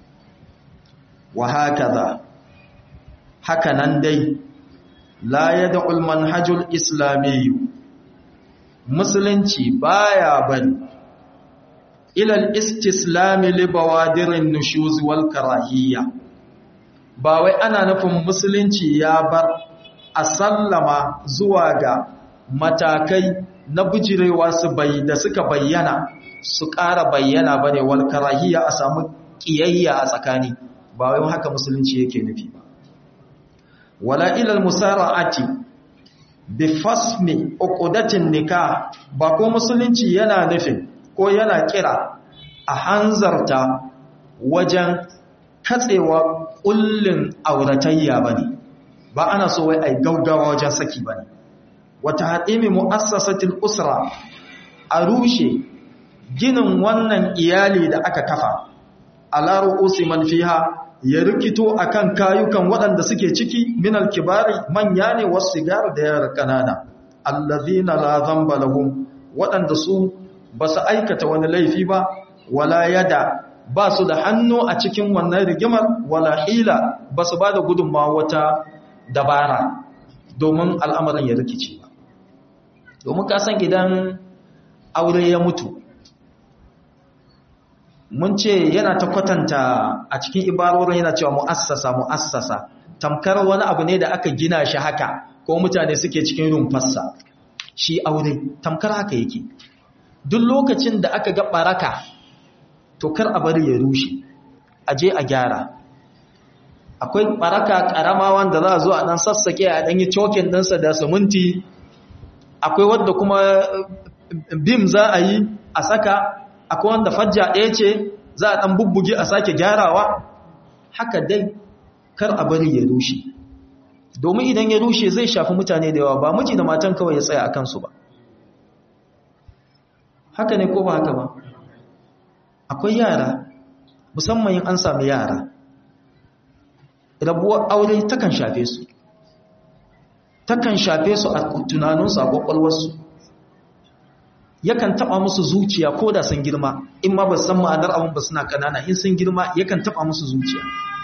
wa hakaza hakanan dai la yad'u al-manhajul islamiyyu musulunci baya bari ila al-istislam li bawadirin nushuz wal karahiyya ba wai ana nufin musulunci ya bar a sallama zuwa ga matakai na bijirewa su bai da suka bayyana su ƙara bayyana bane wal karahiyya a samu kiyayya a tsakani ba wai haka musulunci yake nufi ba wala ila al musara'ati bi fasmi uqdatin nikah ba ko musulunci yana nufin ko yana kira a hanzarta wajen katsewa kullin auratayya bane ba ana so wai ai gaugawa wajen saki bane wata hadimi muassasatil usra a rushe ginin wannan iyali da aka kafa ala ru'usi man fiha ya rikito akan kayukan waɗanda suke ciki minal kibari manya ne wasigar da yara kanana allazina la dhanba lahum waɗanda su basu aikata wani laifi ba wala yada ba su da hannu a cikin wannan rigimar wala hila basu bada gudunmawa wata dabara domin al'amarin ya rikice ba domin kasan idan aure ya mutu mun ce yana ta kwatanta a cikin ibarorin yana cewa mu'assasa mu'assasa tamkar wani abu ne da aka gina shi haka ko mutane suke cikin rumfarsa shi aure tamkar haka yake duk lokacin da aka ga baraka to kar a bari ya rushe a je a gyara akwai baraka karama wanda za a zo a dan sassake a dan yi cokin ɗinsa da siminti akwai wanda kuma bim za a yi a saka akwai wanda fajja ɗaya ce za a ɗan bubbuge a sake gyarawa haka dai kar a bari ya rushe domin idan ya rushe zai shafi mutane da yawa ba miji da matan kawai ya tsaya a kansu ba haka ne ko ba haka ba akwai yara musamman yin an sami yara rabuwar aure takan shafe su takan shafe su a tunaninsu a kwakwalwarsu yakan taba musu zuciya ko da sun girma in ma ba san ma'anar abin ba suna kanana in sun girma yakan taba musu zuciya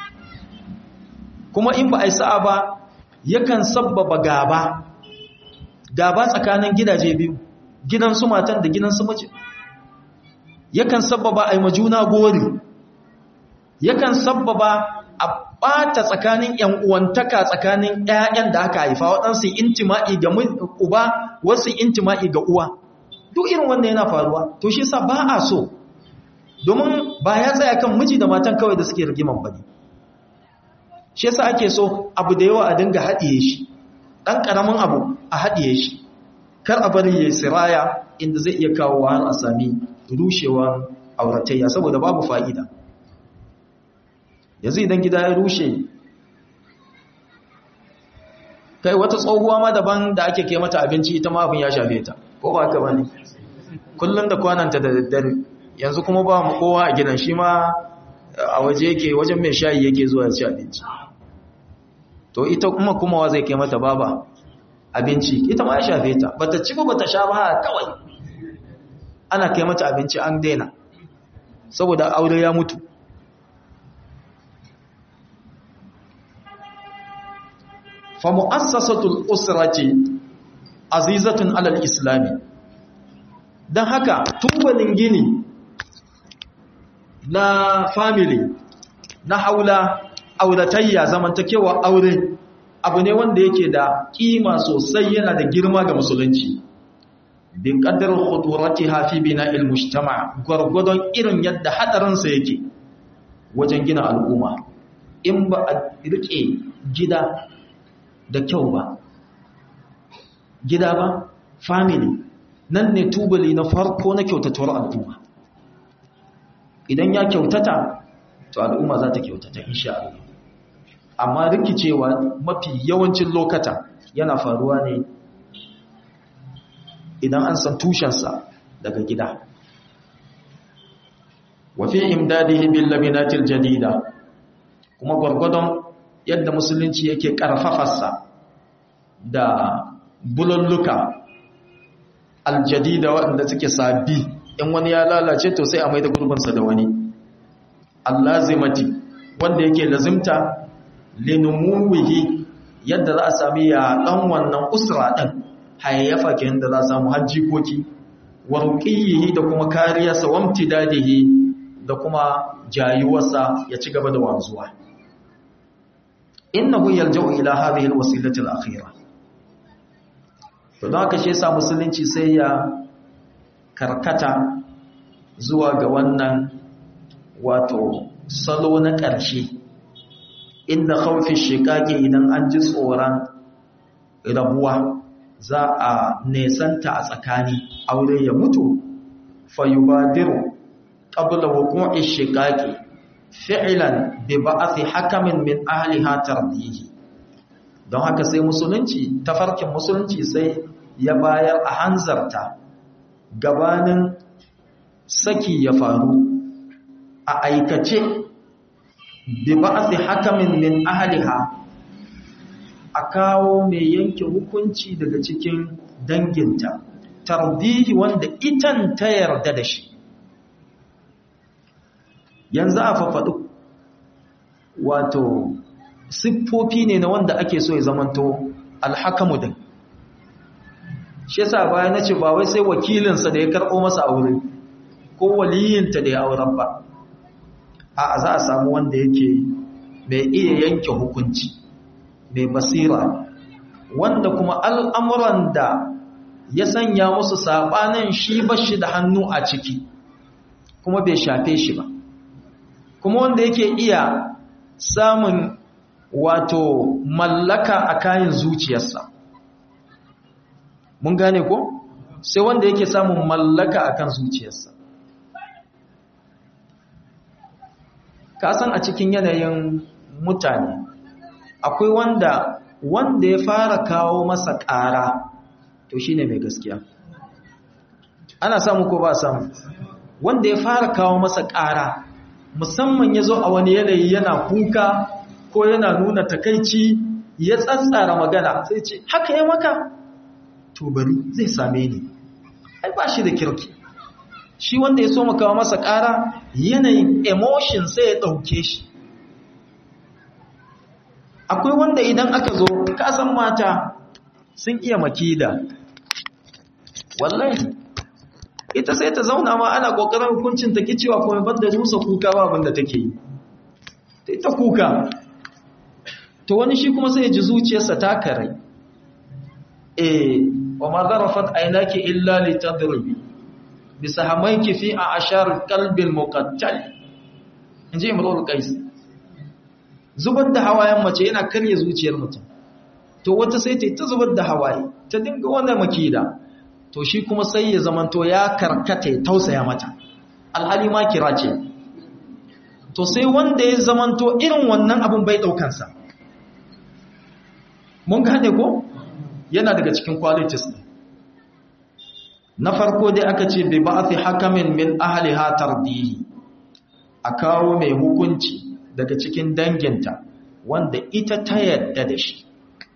kuma in ba a yi sa'a ba yakan sabbaba gaba gaba tsakanin gidaje biyu gidan su matan da gidan su miji yakan sabbaba a yi majuna gori yakan sabbaba a ɓata tsakanin ‘yan uwantaka tsakanin ‘ya'yan da aka haifa waɗansu intima'i ga uba wasu intima'i ga uwa duk irin wannan yana faruwa to shi sa ba a so domin ba ya tsaya kan miji da matan kawai da suke rigiman ba ne shi yasa ake so abu da yawa a dinga haɗiye shi ɗan ƙaramin abu a haɗiye shi kar a bari ya siraya inda zai iya kawo har a sami rushewar auratayya saboda babu fa'ida yanzu idan gida ya rushe kai wata tsohuwa ma daban da ake kai mata abinci ita ma abin ya shafe ta ko ba ka bane kullum da kwananta da daddare yanzu kuma ba mu kowa a gidan shi ma a waje yake wajen mai shayi yake zuwa ya ci abinci to ita kuma kuma wa zai kai mata baba abinci ita ma ya shafe ta bata ci ba bata sha ba kawai ana kai mata abinci an daina saboda aure ya mutu fa mu'assasatul usrati azizatun alal islami dan haka tubalin gini na family na haula auratayya zamantakewa aure abu ne wanda yake da kima sosai yana da girma ga musulunci bin qaddar khuturatiha fi bina'il mujtama' gurgudon irin yadda hadarin sa yake wajen gina al'umma in ba a rike gida da kyau ba gida ba family nan ne tubali na farko na kyautatuwar al'umma idan ya kyautata to al'umma za ta kyautata insha Allah amma rikicewa mafi yawancin lokata yana faruwa ne idan an san tushensa daga gida wa fi imdadihi bil labinatil jadida kuma gurgudun yadda musulunci yake karfafarsa da bululluka aljadida waɗanda suke sabi in wani ya lalace to sai a maida gurbinsa da wani allazimati wanda yake lazimta linumuwihi yadda za a sami ya dan wannan usra din hayayyafa kenan da za a samu hajjikoki warqiyihi da kuma kariyarsa wamtidadihi da kuma jayuwarsa ya ci gaba da wanzuwa innahu yalja'u ila hadhihi alwasilati alakhirah to don haka shi yasa musulunci sai ya karkata zuwa ga wannan wato salo na ƙarshe inda khawfi shiqaqi idan an ji tsoron rabuwa za a nesanta a tsakani aure ya mutu fayubadiru qabla wuqu'i shiqaqi fi'lan bi ba'athi hakamin min ahliha tardihi don haka sai musulunci tafarkin musulunci sai ya bayar a hanzarta gabanin saki ya faru a aikace bi ba'athi hakamin min ahliha a kawo mai yanke hukunci daga cikin danginta tardihi wanda itan ta yarda da shi yanzu a fafaɗu wato siffofi ne na wanda ake so ya zamanto alhakamu din shi yasa bayan nace ba wai sai wakilinsa da ya karɓo masa aure ko waliyinta da ya auren ba a'a za a samu wanda yake mai iya yanke hukunci mai basira wanda kuma al'amuran da ya sanya musu saɓanin shi ba shi da hannu a ciki kuma bai shafe shi ba kuma wanda yake iya samun wato mallaka a kayan zuciyarsa mun gane ko sai wanda yake samun mallaka a kan zuciyarsa ka san a cikin yanayin mutane akwai wanda wanda ya fara kawo masa ƙara to shine mai gaskiya ana samu ko ba samu wanda ya fara kawo masa ƙara musamman ya zo a wani yanayi yana kuka ko yana nuna takaici ya tsatsara magana sai ce haka ya maka to bari zai same ni ai ba shi da kirki shi wanda ya so makawa masa ƙara yanayin emotion sai ya ɗauke shi akwai wanda idan aka zo kasan mata sun iya makida wallahi ita sai ta zauna ma ana kokarin hukuncin ta kicewa kuma banda rusa kuka ba abinda take yi ta ita kuka. To wani shi kuma sai ya ji zuciyarsa ta kare. Eh, wa ma zarafat aynaki illa litadribi bisa hamaiki fi a'shar qalbil muqattal. Inji Imrul Qais. Zubar da hawayen mace yana karya zuciyar mutum. To wata sai ta ta zubar da hawaye, ta dinga wannan makida. To shi kuma sai ya zamanto ya karkata ya tausaya mata. Alhali ma kira ce. To sai wanda ya zamanto irin wannan abun bai daukansa. Mun gane ko? Yana daga cikin qualities ne. Na farko dai aka ce bi ba'athi hakamin min ahliha tardihi. A kawo mai hukunci daga cikin danginta wanda ita ta yadda da shi.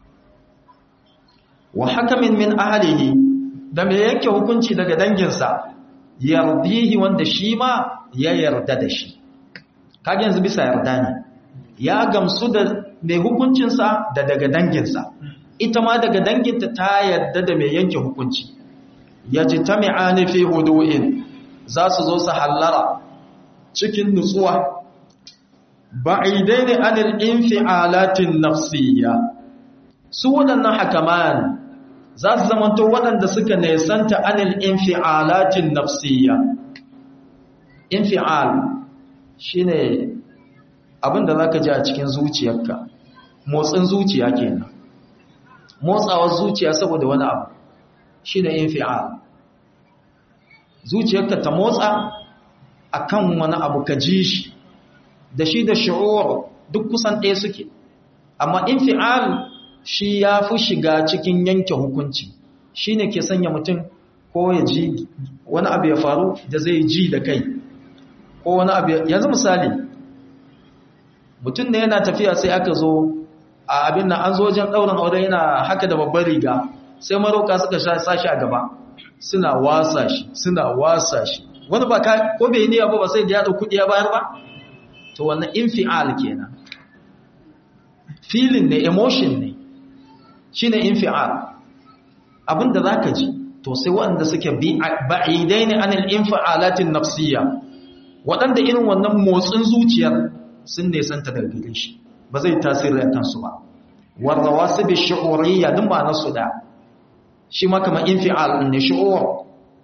Wa hakamin min ahlihi, da mai yanke hukunci daga danginsa yardihi wanda shi ma ya yarda da shi. Kage yanzu bisa yarda ne. Ya gamsu da mai hukuncinsa da daga danginsa. Ita ma daga danginta ta yarda da mai yanke hukunci. Yajtami'ani fi hudu'in, za su zo su hallara cikin nutsuwa. Ba'idaini anil infi'alatin nafsiyya. Su waɗannan hakaman za su zamanto waɗanda suka nesanta anil infi'alatin nafsiyya. Infi'al shine abinda zaka ji a cikin zuciyarka, motsin zuciya kenan. Motsawar zuciya saboda wani abu shine infi'al. Zuciyarka ta motsa akan wani abu ka ji shi, da shi da shu'ur duk kusan ɗaya suke. Amma infi'al shi ya fi shiga cikin yanke hukunci, shi ne ke sanya mutum ko ya ji wani abu ya faru da zai ji da kai, ko wani abu yanzu misali mutum ne yana tafiya sai aka zo a abin nan, an zo wajen ɗaurin aure yana haka da babbar riga, sai maroka suka sa shi a gaba suna wasa shi suna wasa shi, wani ba ko bai niyya ba sai da ya ɗau kuɗi ya bayar ba. To wannan infial kenan, feeling ne, emotion ne, shine infial, abinda zaka ji. To sai waɗanda suke ba'idai ne anil infialatin nafsiyya, waɗanda irin wannan motsin zuciyar sun nesanta daga gare shi, ba zai tasiri a kansu ba. Warrawasib ash-shu'uriyya din ba nasu da shi ma kamar infial ne, shu'ur.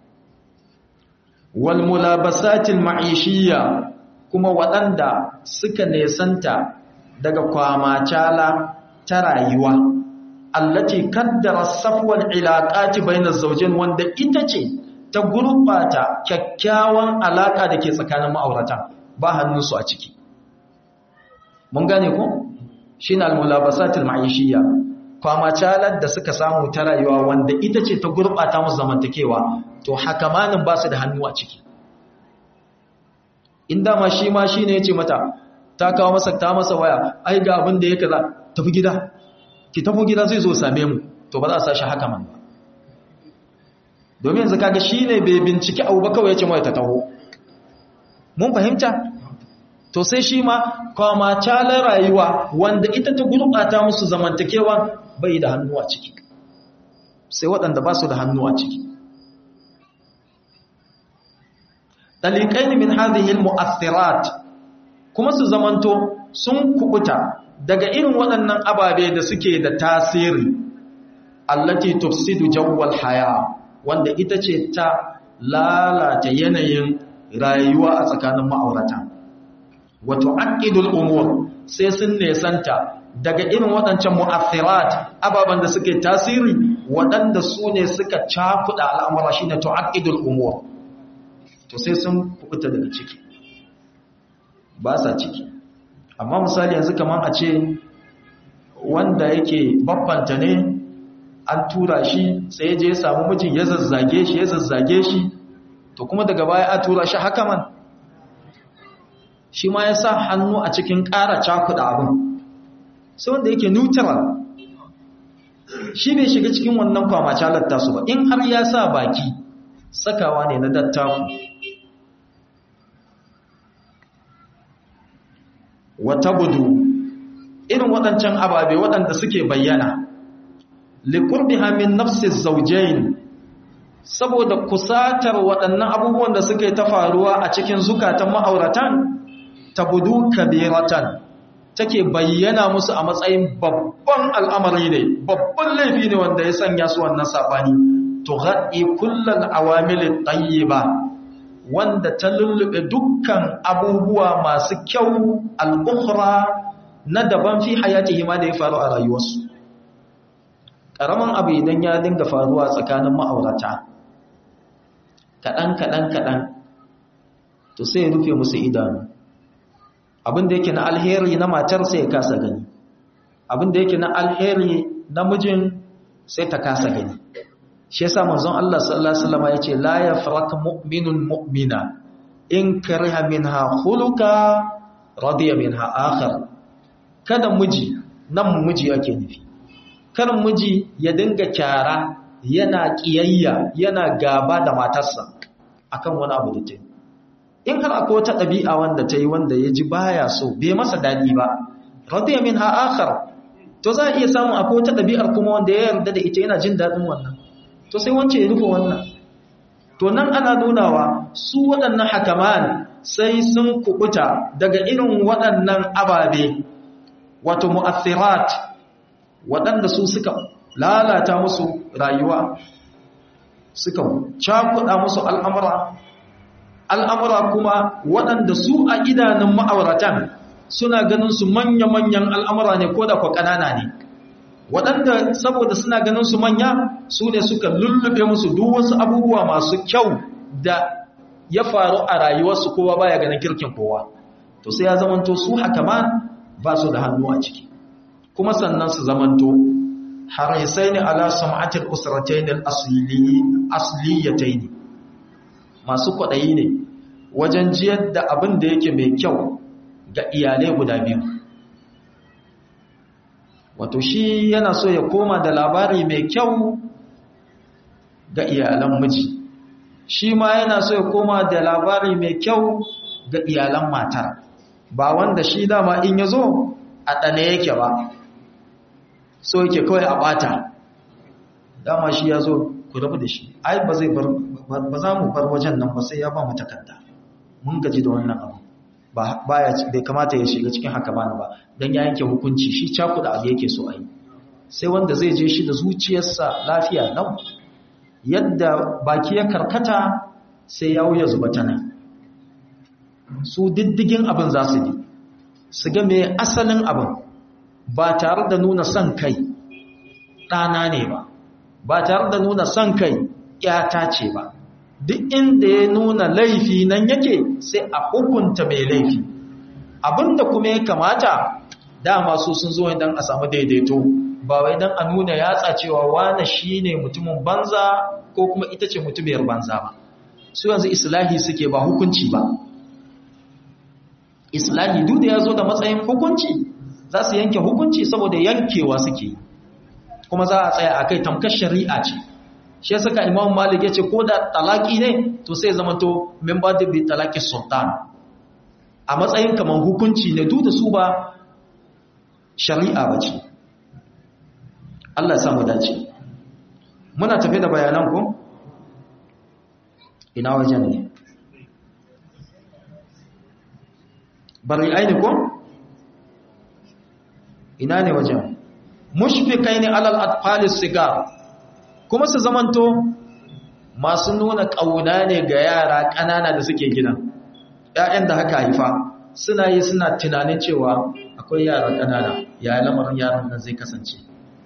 Wal mulabasat al-ma'ishiyya, kuma waɗanda suka nesanta daga kwamacala ta rayuwa, allati kaddara safwal ilaqati bainaz zawjain, wanda ita ce ta gurbata kyakkyawan alaka da ke tsakanin ma'aurata, ba hannunsu a ciki. Mun gane ko? Shine al-mulabasatul ma'ishiyya, kwamacalar da suka samu ta rayuwa wanda ita ce ta gurbata musu zamantakewa, to hakamanin ba su da hannu a ciki. Inda ma shi ma shine yace mata, ta kawo masa ta masa waya, ai ga abin da yake za tafi gida, ki tafi gida zai zo same mu, to ba za a sashi hakaman ba. Domin yanzu kaga shine bai bincike abu ba, kawai yace mai ta taho. Mun fahimta? To sai shi ma kwama calar rayuwa wanda ita ta gurbata musu zamantakewa bai da hannu a ciki, sai waɗanda ba su da hannu a ciki. Taliqain min hadhihi almu'athirat, kuma su zamanto sun kubuta daga irin waɗannan ababe da suke da tasiri, allati tufsidu jawwal haya, wanda ita ce ta lalata yanayin rayuwa a tsakanin ma'aurata. Wa tu'aqqidul umur, sai sun nesanta daga irin waɗancan mu'athirat, ababen da suke tasiri waɗanda su ne suka cakuɗa al'amura, shine tu'aqqidul umur. To sai sun kubuta daga ciki, ba sa ciki. Amma misali yanzu kamar a ce wanda yake babbanta ne, an tura shi sai ya je ya samu mijin ya zazzage shi ya zazzage shi, to kuma daga baya a tura shi haka man, shi ma ya sa hannu a cikin ƙara cakuɗa abin. Sai wanda yake neutral, shi bai shiga cikin wannan kwamacalar tasu ba, in har ya sa baki sakawa ne na dattaku. Wata budu, irin waɗancan ababe waɗanda suke bayyana, liqurbiha min nafsi zawjayn, saboda kusatar waɗannan abubuwan da suke ta faruwa a cikin zukatan ma'auratan, tabudu kabiratan, take bayyana musu a matsayin babban al'amari ne, babban laifi ne wanda ya sanya su wannan sabani, to haɗe kullum awamilin ɗayyiba wanda ta lullube dukkan abubuwa masu kyau al'ukura na daban fi hayati hima da ya faru a rayuwarsu. Ƙaramin abu idan ya dinga faruwa tsakanin ma'aurata, kaɗan kaɗan kaɗan, to sai ya rufe musu idanu. Abin da yake na alheri na matar sai ya kasa gani, abin da yake na alheri na mijin sai ta kasa gani. Shi yasa manzon Allah sallallahu alaihi wasallam yace la yafrak mu'minun mu'mina in kariha minha khuluqa radiya minha akhar. Kada miji, nan miji ake nufi, kada miji ya dinga kyara, yana kiyayya, yana gaba da matarsa akan wani abu da ta yi. In har akwai wata ɗabi'a wanda ta yi wanda ya ji baya so, bai masa daɗi ba, radiya minha akhar, to za a iya samun akwai wata ɗabi'ar kuma wanda ya yarda da ita yana jin daɗin wannan. To sai wance ya rufe wannan. To nan ana nunawa su waɗannan hakaman sai sun kubuta daga irin waɗannan ababe, wato mu'athirat, waɗanda su suka lalata musu rayuwa, suka cakuɗa musu al'amura, al'amura kuma waɗanda su a idanun ma'auratan suna ganin su manya-manyan al'amura ne ko da kwa ƙanana ne. Waɗanda saboda suna ganin su manya su ne suka lullube musu duk wasu abubuwa masu kyau da ya faru a rayuwarsu, kowa baya ganin kirkin kowa. To sai ya zamanto su hakaman ba su da hannu a ciki, kuma sannan su zamanto harisai ne ala sam'atil usratain al-asliyatain, masu kwaɗayi ne wajen jiyar da abin da yake mai kyau ga iyalai guda biyu. Wato shi yana so ya koma da labari mai kyau ga iyalan miji, shi ma yana so ya koma da labari mai kyau ga iyalan matar, ba wanda shi dama in ya zo a ɗane yake ba, so yake kawai a ɓata, dama shi ya zo ku rabu da shi, ai ba zai bar, ba za mu bar wajen nan ba sai ya ba mu takarda, mun gaji da wannan abu, ba bai kamata ya shiga cikin haka bana ba, dan ya yanke hukunci, shi cakuda abu yake so ai. Sai wanda zai je shi da zuciyarsa lafiya nan, yadda baki ya karkata sai ya wuya zuba ta nan. Su diddigin abin za su bi, su ga me asalin abin, ba tare da nuna son kai ɗana ne ba, ba tare da nuna son kai ƴata ce ba. Duk inda ya nuna laifi nan yake sai a hukunta mai laifi, abinda kuma ya kamata dama su sun zo idan a samu daidaito, ba wai dan a nuna yatsa cewa wane shine mutumin banza ko kuma ita ce mutumiyar banza ba. Su yanzu islahi suke ba hukunci ba. Islahi duk da ya zo da matsayin hukunci, za su yanke hukunci saboda yankewa suke, kuma za a tsaya a kai tamkar shari'a ce. Shi ya saka Imam Malik ya ce ko da talaki ne to sai zama to min ba da bi talaki sultan, a matsayin kamar hukunci ne, duk da su ba shari'a ba ce. Allah ya samu dace. Muna tafi da bayanan ku ina wajen ne, bari aini ko ina ne wajen, mushfiqaini alal atfalis sigar, kuma su zamanto masu nuna ƙauna ne ga yara ƙanana da suke gidan, ‘ya'yan da haka haifa suna yi suna tunanin cewa akwai yara ƙanana, ya lamarin yaron nan zai kasance.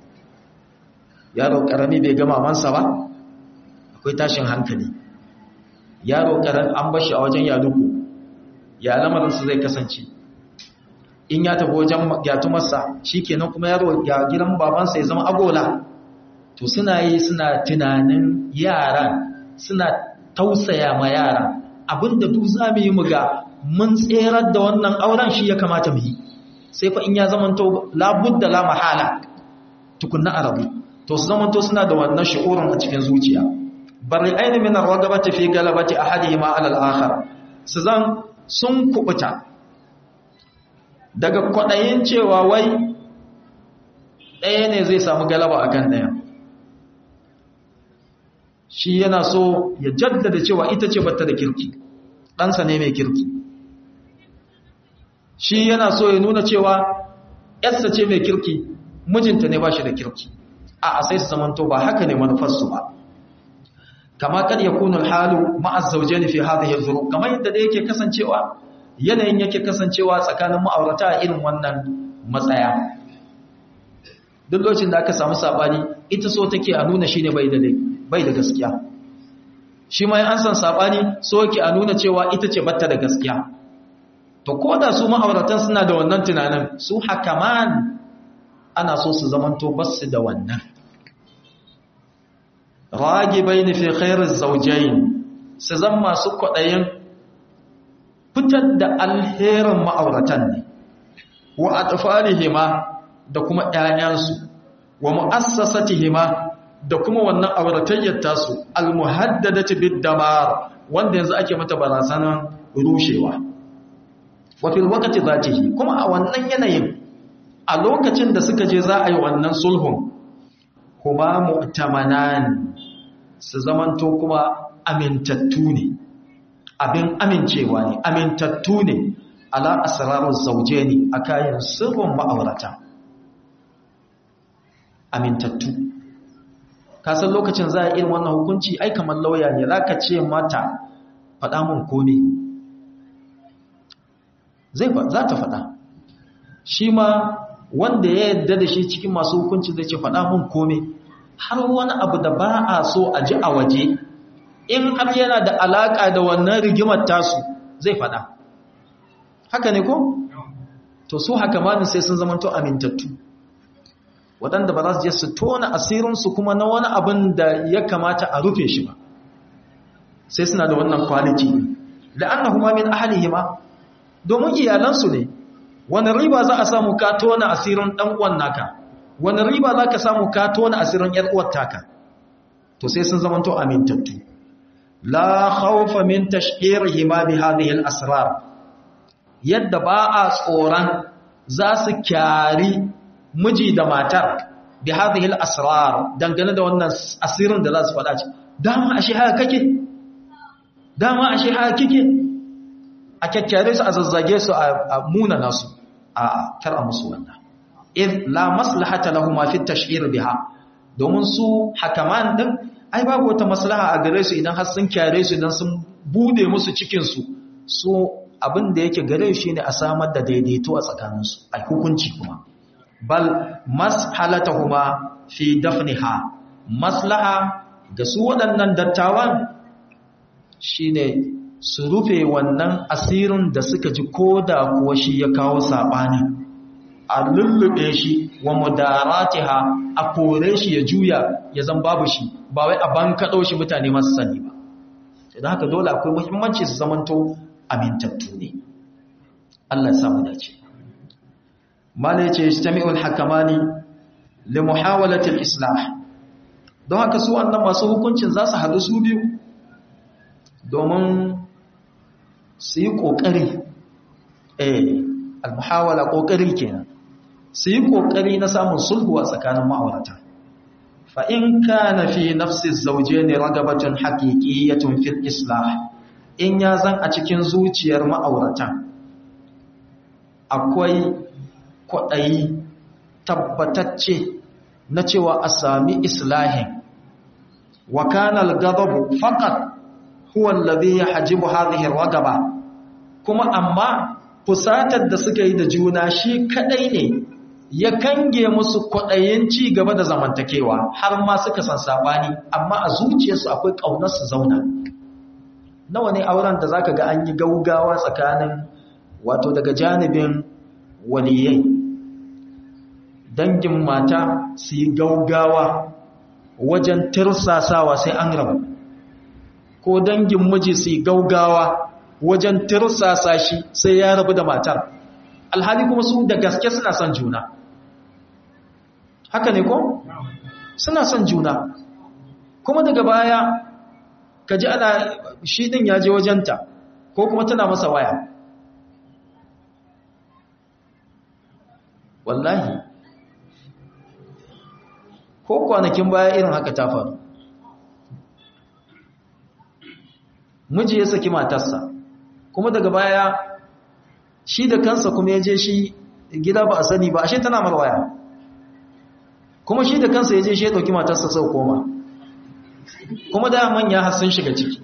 Yaro ƙarami bai gama mansa ba, akwai tashin hankali. Yaro ƙarami an bashi a wajen yaduku, ya lamarinsa zai kasance. In ya tafi wajen gyatumarsa, shi kenan kuma yaro ya gidan babansa ya zama agola. To suna yi suna tunanin yaran, suna tausaya ma yara, abinda duk za mu yi mu ga mun tserar da wannan auren shi ya kamata mu yi, sai fa in ya zamanto labudda la mahala tukunna arabu, to su zamanto suna da wannan shi'urin a cikin zuciya. Bari aini min ar-ragabati fi galabati ahadihima ala al-akhar, su zan sun kubuta daga kwadayin cewa wai ɗaya ne zai samu galaba akan ɗaya. Shi yana so ya jaddada cewa ita ce bata da kirki, ɗansa ne mai kirki. shi yana so ya nuna cewa yarsa ce mai kirki mijinta ne ba shi da kirki a sai su zamanto ba haka ne manufarsu ba kama kad yakunu alhalu ma'a zawjayn fi hadhihi al-zuruf kamar yadda da yake kasancewa yanayin yake kasancewa tsakanin ma'aurata a irin wannan matsaya duk lokacin da aka samu sabani ita so take a nuna shine bai da bai da gaskiya shi ma an san sabani so yake a nuna cewa ita ce batta da gaskiya to koda su ma'auratan suna da wannan tunanin su hakaman ana so su zamanto basu da wannan ragibaini fi khairiz zawjayn su zan masu kwadayin fitar da alherin ma'auratan ne wa atfalihima da kuma ƴaƴansu wa mu'assasatihima da kuma wannan auratayyar tasu almuhaddadati bid-damar wanda yanzu ake mata barazanan rushewa wa fil waqti zatihi kuma a wannan yanayin a lokacin da suka je za a yi wannan sulhun kuma mu'tamanan su zamanto kuma amintattu ne abin amincewa ne amintattu ne ala asraruz zawjaini akayin sirrin ma'aurata amintattu kasan lokacin za a irin wannan hukunci ai kamar lauya ne zaka ce mata faɗa mun komai zai za ta faɗa shi ma wanda ya yadda da shi cikin masu hukunci zai ce faɗa mun komai har wani abu da ba a so a ji a waje in har yana da alaƙa da wannan rigimar tasu zai faɗa haka ne ko? to su haka ma sai sun zamanto amintattu waɗanda ba za su je su tona asirinsu kuma na wani abin da ya kamata a rufe shi ba sai suna da wannan kwaliti la'annahuma min ahlihima domin iyalansu ne wani riba za a samu ka tona asirin dan uwan naka wani riba za ka samu ka tona asirin yar uwar taka to sai sun zamanto amintattu la khawfa min tashhirihima bi hadhihi al-asrar yadda ba a tsoron za su kyari miji da matar bi hadhihi al-asrar dangane da wannan asirin da za su faɗa ci dama ashe haka kake dama ashe haka kike a kyakkyare su a zazzage su a muna nasu a kar a musu wannan id la maslahata lahum fi at-tashhir biha domin su hakaman din ai babu wata maslaha a gare su idan har sun kyare su idan sun bude musu cikin su so abin da yake gare shi ne a samar da daidaito a tsakaninsu a hukunci kuma bal mashalatahuma fi dafniha maslaha ga su waɗannan dattawan shine su rufe wannan asirin da suka ji koda kuwa shi ya kawo sabani a lullube shi wa mudaratiha a kore shi ya juya ya zan babu shi ba wai a bankaɗo shi mutane masu sani ba idan haka dole akwai muhimmanci su zamanto amintattu ne Allah ya samu dace mala yace istami'ul hakamani li muhawalati al-islah don haka su wannan masu hukuncin za su hadu su biyu domin su yi kokari eh al-muhawala kokari kenan su yi kokari na samun sulhu a tsakanin ma'aurata fa in kana fi nafsi az-zawjayn ragabatun haqiqiyyatun fil islah in ya zan a cikin zuciyar ma'auratan akwai kwaɗayi tabbatacce na cewa a sami islahin wa kana al-ghadabu faqat huwa alladhi yahjibu hadhihi ar-ragaba kuma amma fusatar da suka yi da juna shi kadai ne ya kange musu kwaɗayin ci gaba da zamantakewa har ma suka san sabani amma a zuciyarsu akwai ƙaunar su zauna nawa ne auren da zaka ga an yi gaugawa tsakanin wato daga janibin waliyai dangin mata su yi gaugawa wajen tirsasawa sai an rabu ko dangin miji su yi gaugawa wajen tirsasa shi sai ya rabu da matar alhali kuma su da gaske suna son juna haka ne ko suna son juna kuma daga baya kaji ana shi din ya je wajenta ko kuma tana masa waya wallahi ko kwanakin baya irin haka ta faru miji ya saki matarsa kuma daga baya shi da kansa kuma ya je shi gida ba a sani ba ashe tana marwaya kuma shi da kansa ya je shi ya ɗauki matarsa sau koma kuma da manya har sun shiga ciki.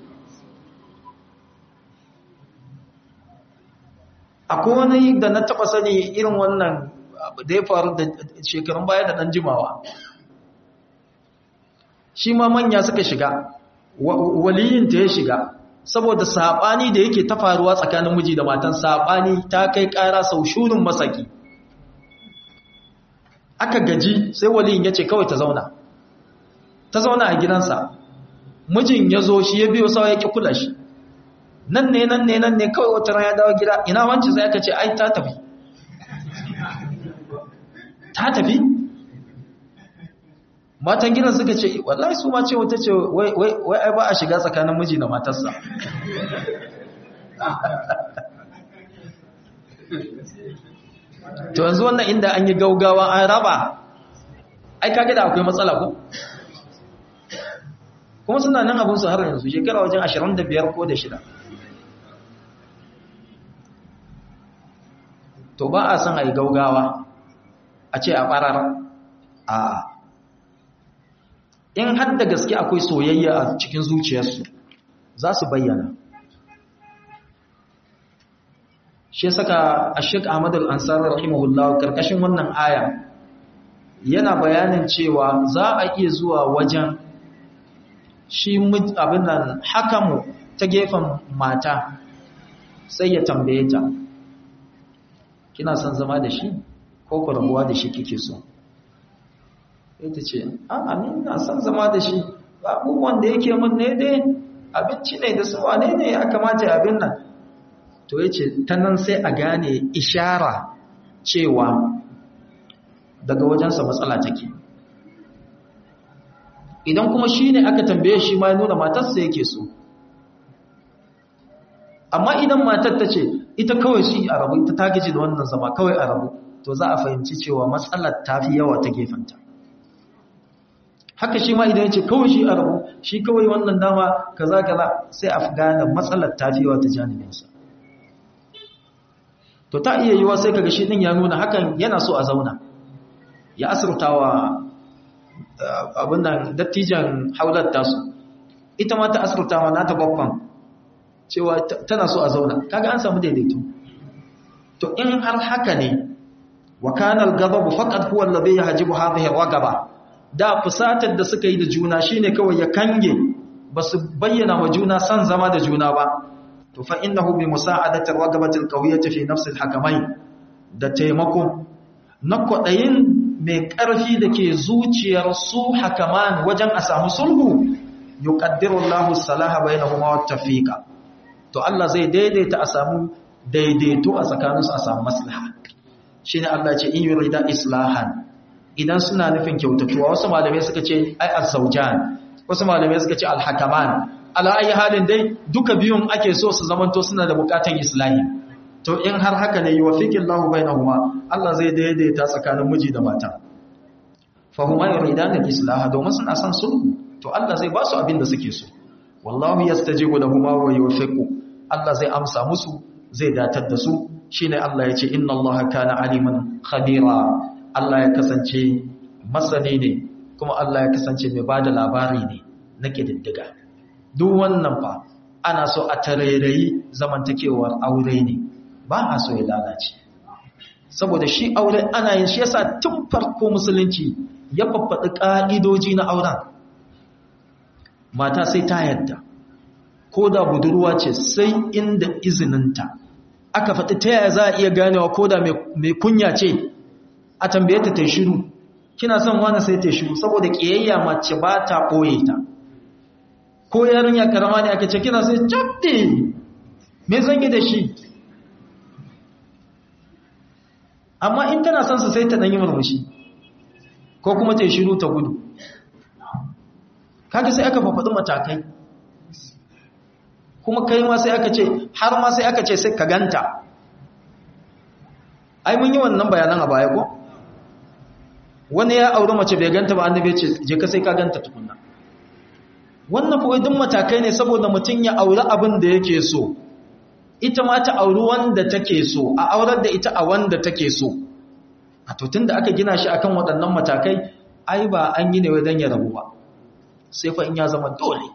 Akwai wani da na taɓa sani irin wannan da ya faru da shekarun baya da ɗan jimawa, shi ma manya suka shiga, waliyinta ya shiga saboda saɓani da yake ta faruwa tsakanin miji da matan, saɓani ta kai ƙara sau shurin masaki. Aka gaji sai waliyin ya ce kawai ta zauna ta zauna a gidansa, mijin ya zo shi ya biyo sawa ya ƙi kula shi, nan ne nan ne nan ne kawai wata ran ya dawo gida, ina wanci sai aka ce ai ta tafi ta tafi matan gidan suka ce wallahi su ma ce wata ce wai wai wai ai ba a shiga tsakanin miji da matarsa. To yanzu wannan inda an yi gaugawa an raba ai kage da akwai matsala ko, kuma suna nan abin su har yanzu shekara wajen ashirin da biyar ko da shida. To ba a san a yi gaugawa a ce a ɓarar a in har da gaske akwai soyayya a cikin zuciyarsu za su bayyana. Shi saka Sheikh Ahmad Al-Ansari rahimahullah karkashin wannan aya yana bayanin cewa za a iya zuwa wajen shi abin nan hakamu ta gefen mata sai ya tambaye ta, kina son zama da shi ko ku rabuwa da shi kike so? Ita ce a'a ni ina son zama da shi, abubuwan da yake mun ne dai abinci ne da su wane ne ya kamata abin nan. To yace ta nan sai a gane ishara cewa daga wajensa matsala take. Idan kuma shi ne aka tambaye shi ma ya nuna matarsa yake so, amma idan matar ta ce ita kawai shi a rabu, ita ta gaji da wannan zama kawai a rabu, to za a fahimci cewa matsalar ta fi yawa ta gefenta. Haka shi ma idan ya ce kawai shi a rabu, shi kawai wannan dama kaza kaza, sai a gane matsalar ta fi yawa ta janibinsa. To ta iya yiwa sai kaga shi din ya nuna hakan yana so a zauna, ya asirtawa abin nan dattijan haular tasu, ita ma ta asirtawa na ta babban cewa tana so a zauna, kaga an samu daidaito. To in har haka ne, wa kana al-ghadabu faqat huwa alladhi yahjibu hadhihi ar-ragaba, da fusatar da suka yi da juna shine kawai ya kange, basu bayyana wa juna san zama da juna ba. To fa innahu bi musa'adati ar-ragabati al-qawiyyati fi nafsi al-hakamain, da taimako na kwadayin mai ƙarfi da ke zuciyar su hakaman wajen a samu sulhu, yuqaddiru Allahu salaha bainahuma wa tawfiqa, to Allah zai daidaita a samu daidaito a tsakaninsu, a samu maslaha. Shine Allah ya ce in yurida islahan, idan suna nufin kyautatuwa. Wasu malamai suka ce ai az-zawjan, wasu malamai suka ce al-hakaman. Ala ayi halin dai duka biyun ake so su zamanto suna da bukatan islahi. To in har haka ne yuwaffiqillahu bainahuma, Allah zai daidaita tsakanin miji da mata. Fa huma yuridana al-islaha, domin suna son sulhu, to Allah zai ba su abin da suke so. Wallahu yastajibu lahum wa yuwaffiqu, Allah zai amsa musu, zai datar da su. Shine Allah ya ce inna Allaha kana aliman khabira, Allah ya kasance masani ne, kuma Allah ya kasance mai bada labari ne na kididdiga. Duk wannan fa ana so a tarairayi zamantakewar aure ne, ba a so ya lalace. Saboda shi aure ana yin shi yasa tun farko musulunci ya faffaɗi ƙa'idoji na auren. Mata sai ta yadda, ko da budurwa ce sai inda izininta. Aka faɗi ta yaya za a iya ganewa ko da mai kunya ce, a tambaye ta ta shiru, kina son wani sai ta shiru, saboda ƙiyayya mace ba ta ɓoye ta. Ko yarinya karama ne aka ce kina sai cabde, me zan yi da shi? Amma in tana son su sai ta ɗanyi murmushi, ko kuma ta shiru ta gudu. Kaga sai aka fafaɗi matakai, kuma kai ma sai aka ce, har ma sai aka ce sai ka ganta. Ai mun yi wannan bayanan a baya ko? Wani ya auri mace bai ganta ba, annabi ce je ka sai ka ganta tukunna. Wannan fa duk matakai ne saboda mutum ya auri abin da yake so. ita ma ta auri wanda take so, a aurar da ita a wanda take so. A to tunda aka gina shi akan waɗannan matakai, ai ba an yi ne wajen ya rabu ba. Sai fa in ya zama dole.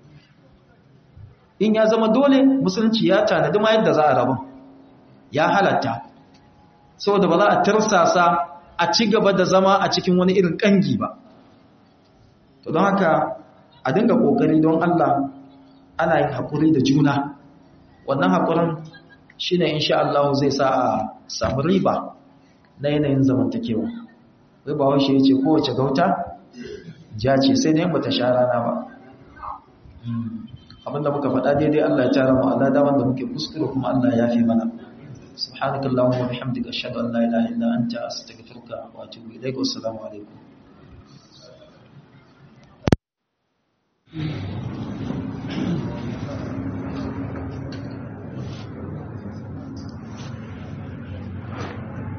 In ya zama dole, musulunci ya tanadi ma yadda za a rabu. Ya halatta. Saboda ba za a tirsasa a ci gaba da zama a cikin wani irin kangi ba. To don haka a dinga kokari don Allah ana yin hakuri da juna. Wannan hakurin shine insha Allah zai sa a samu riba na yanayin zamantakewa. Wai ba wai shi yace kowace gauta ja ce sai dai bata sha rana ba. Abinda muka faɗa daidai Allah ya tara mu Allah da wanda muke kuskure kuma Allah ya fi mana. سبحانك اللهم وبحمدك أشهد أن لا إله إلا أنت أستغفرك وأتوب إليك والسلام عليكم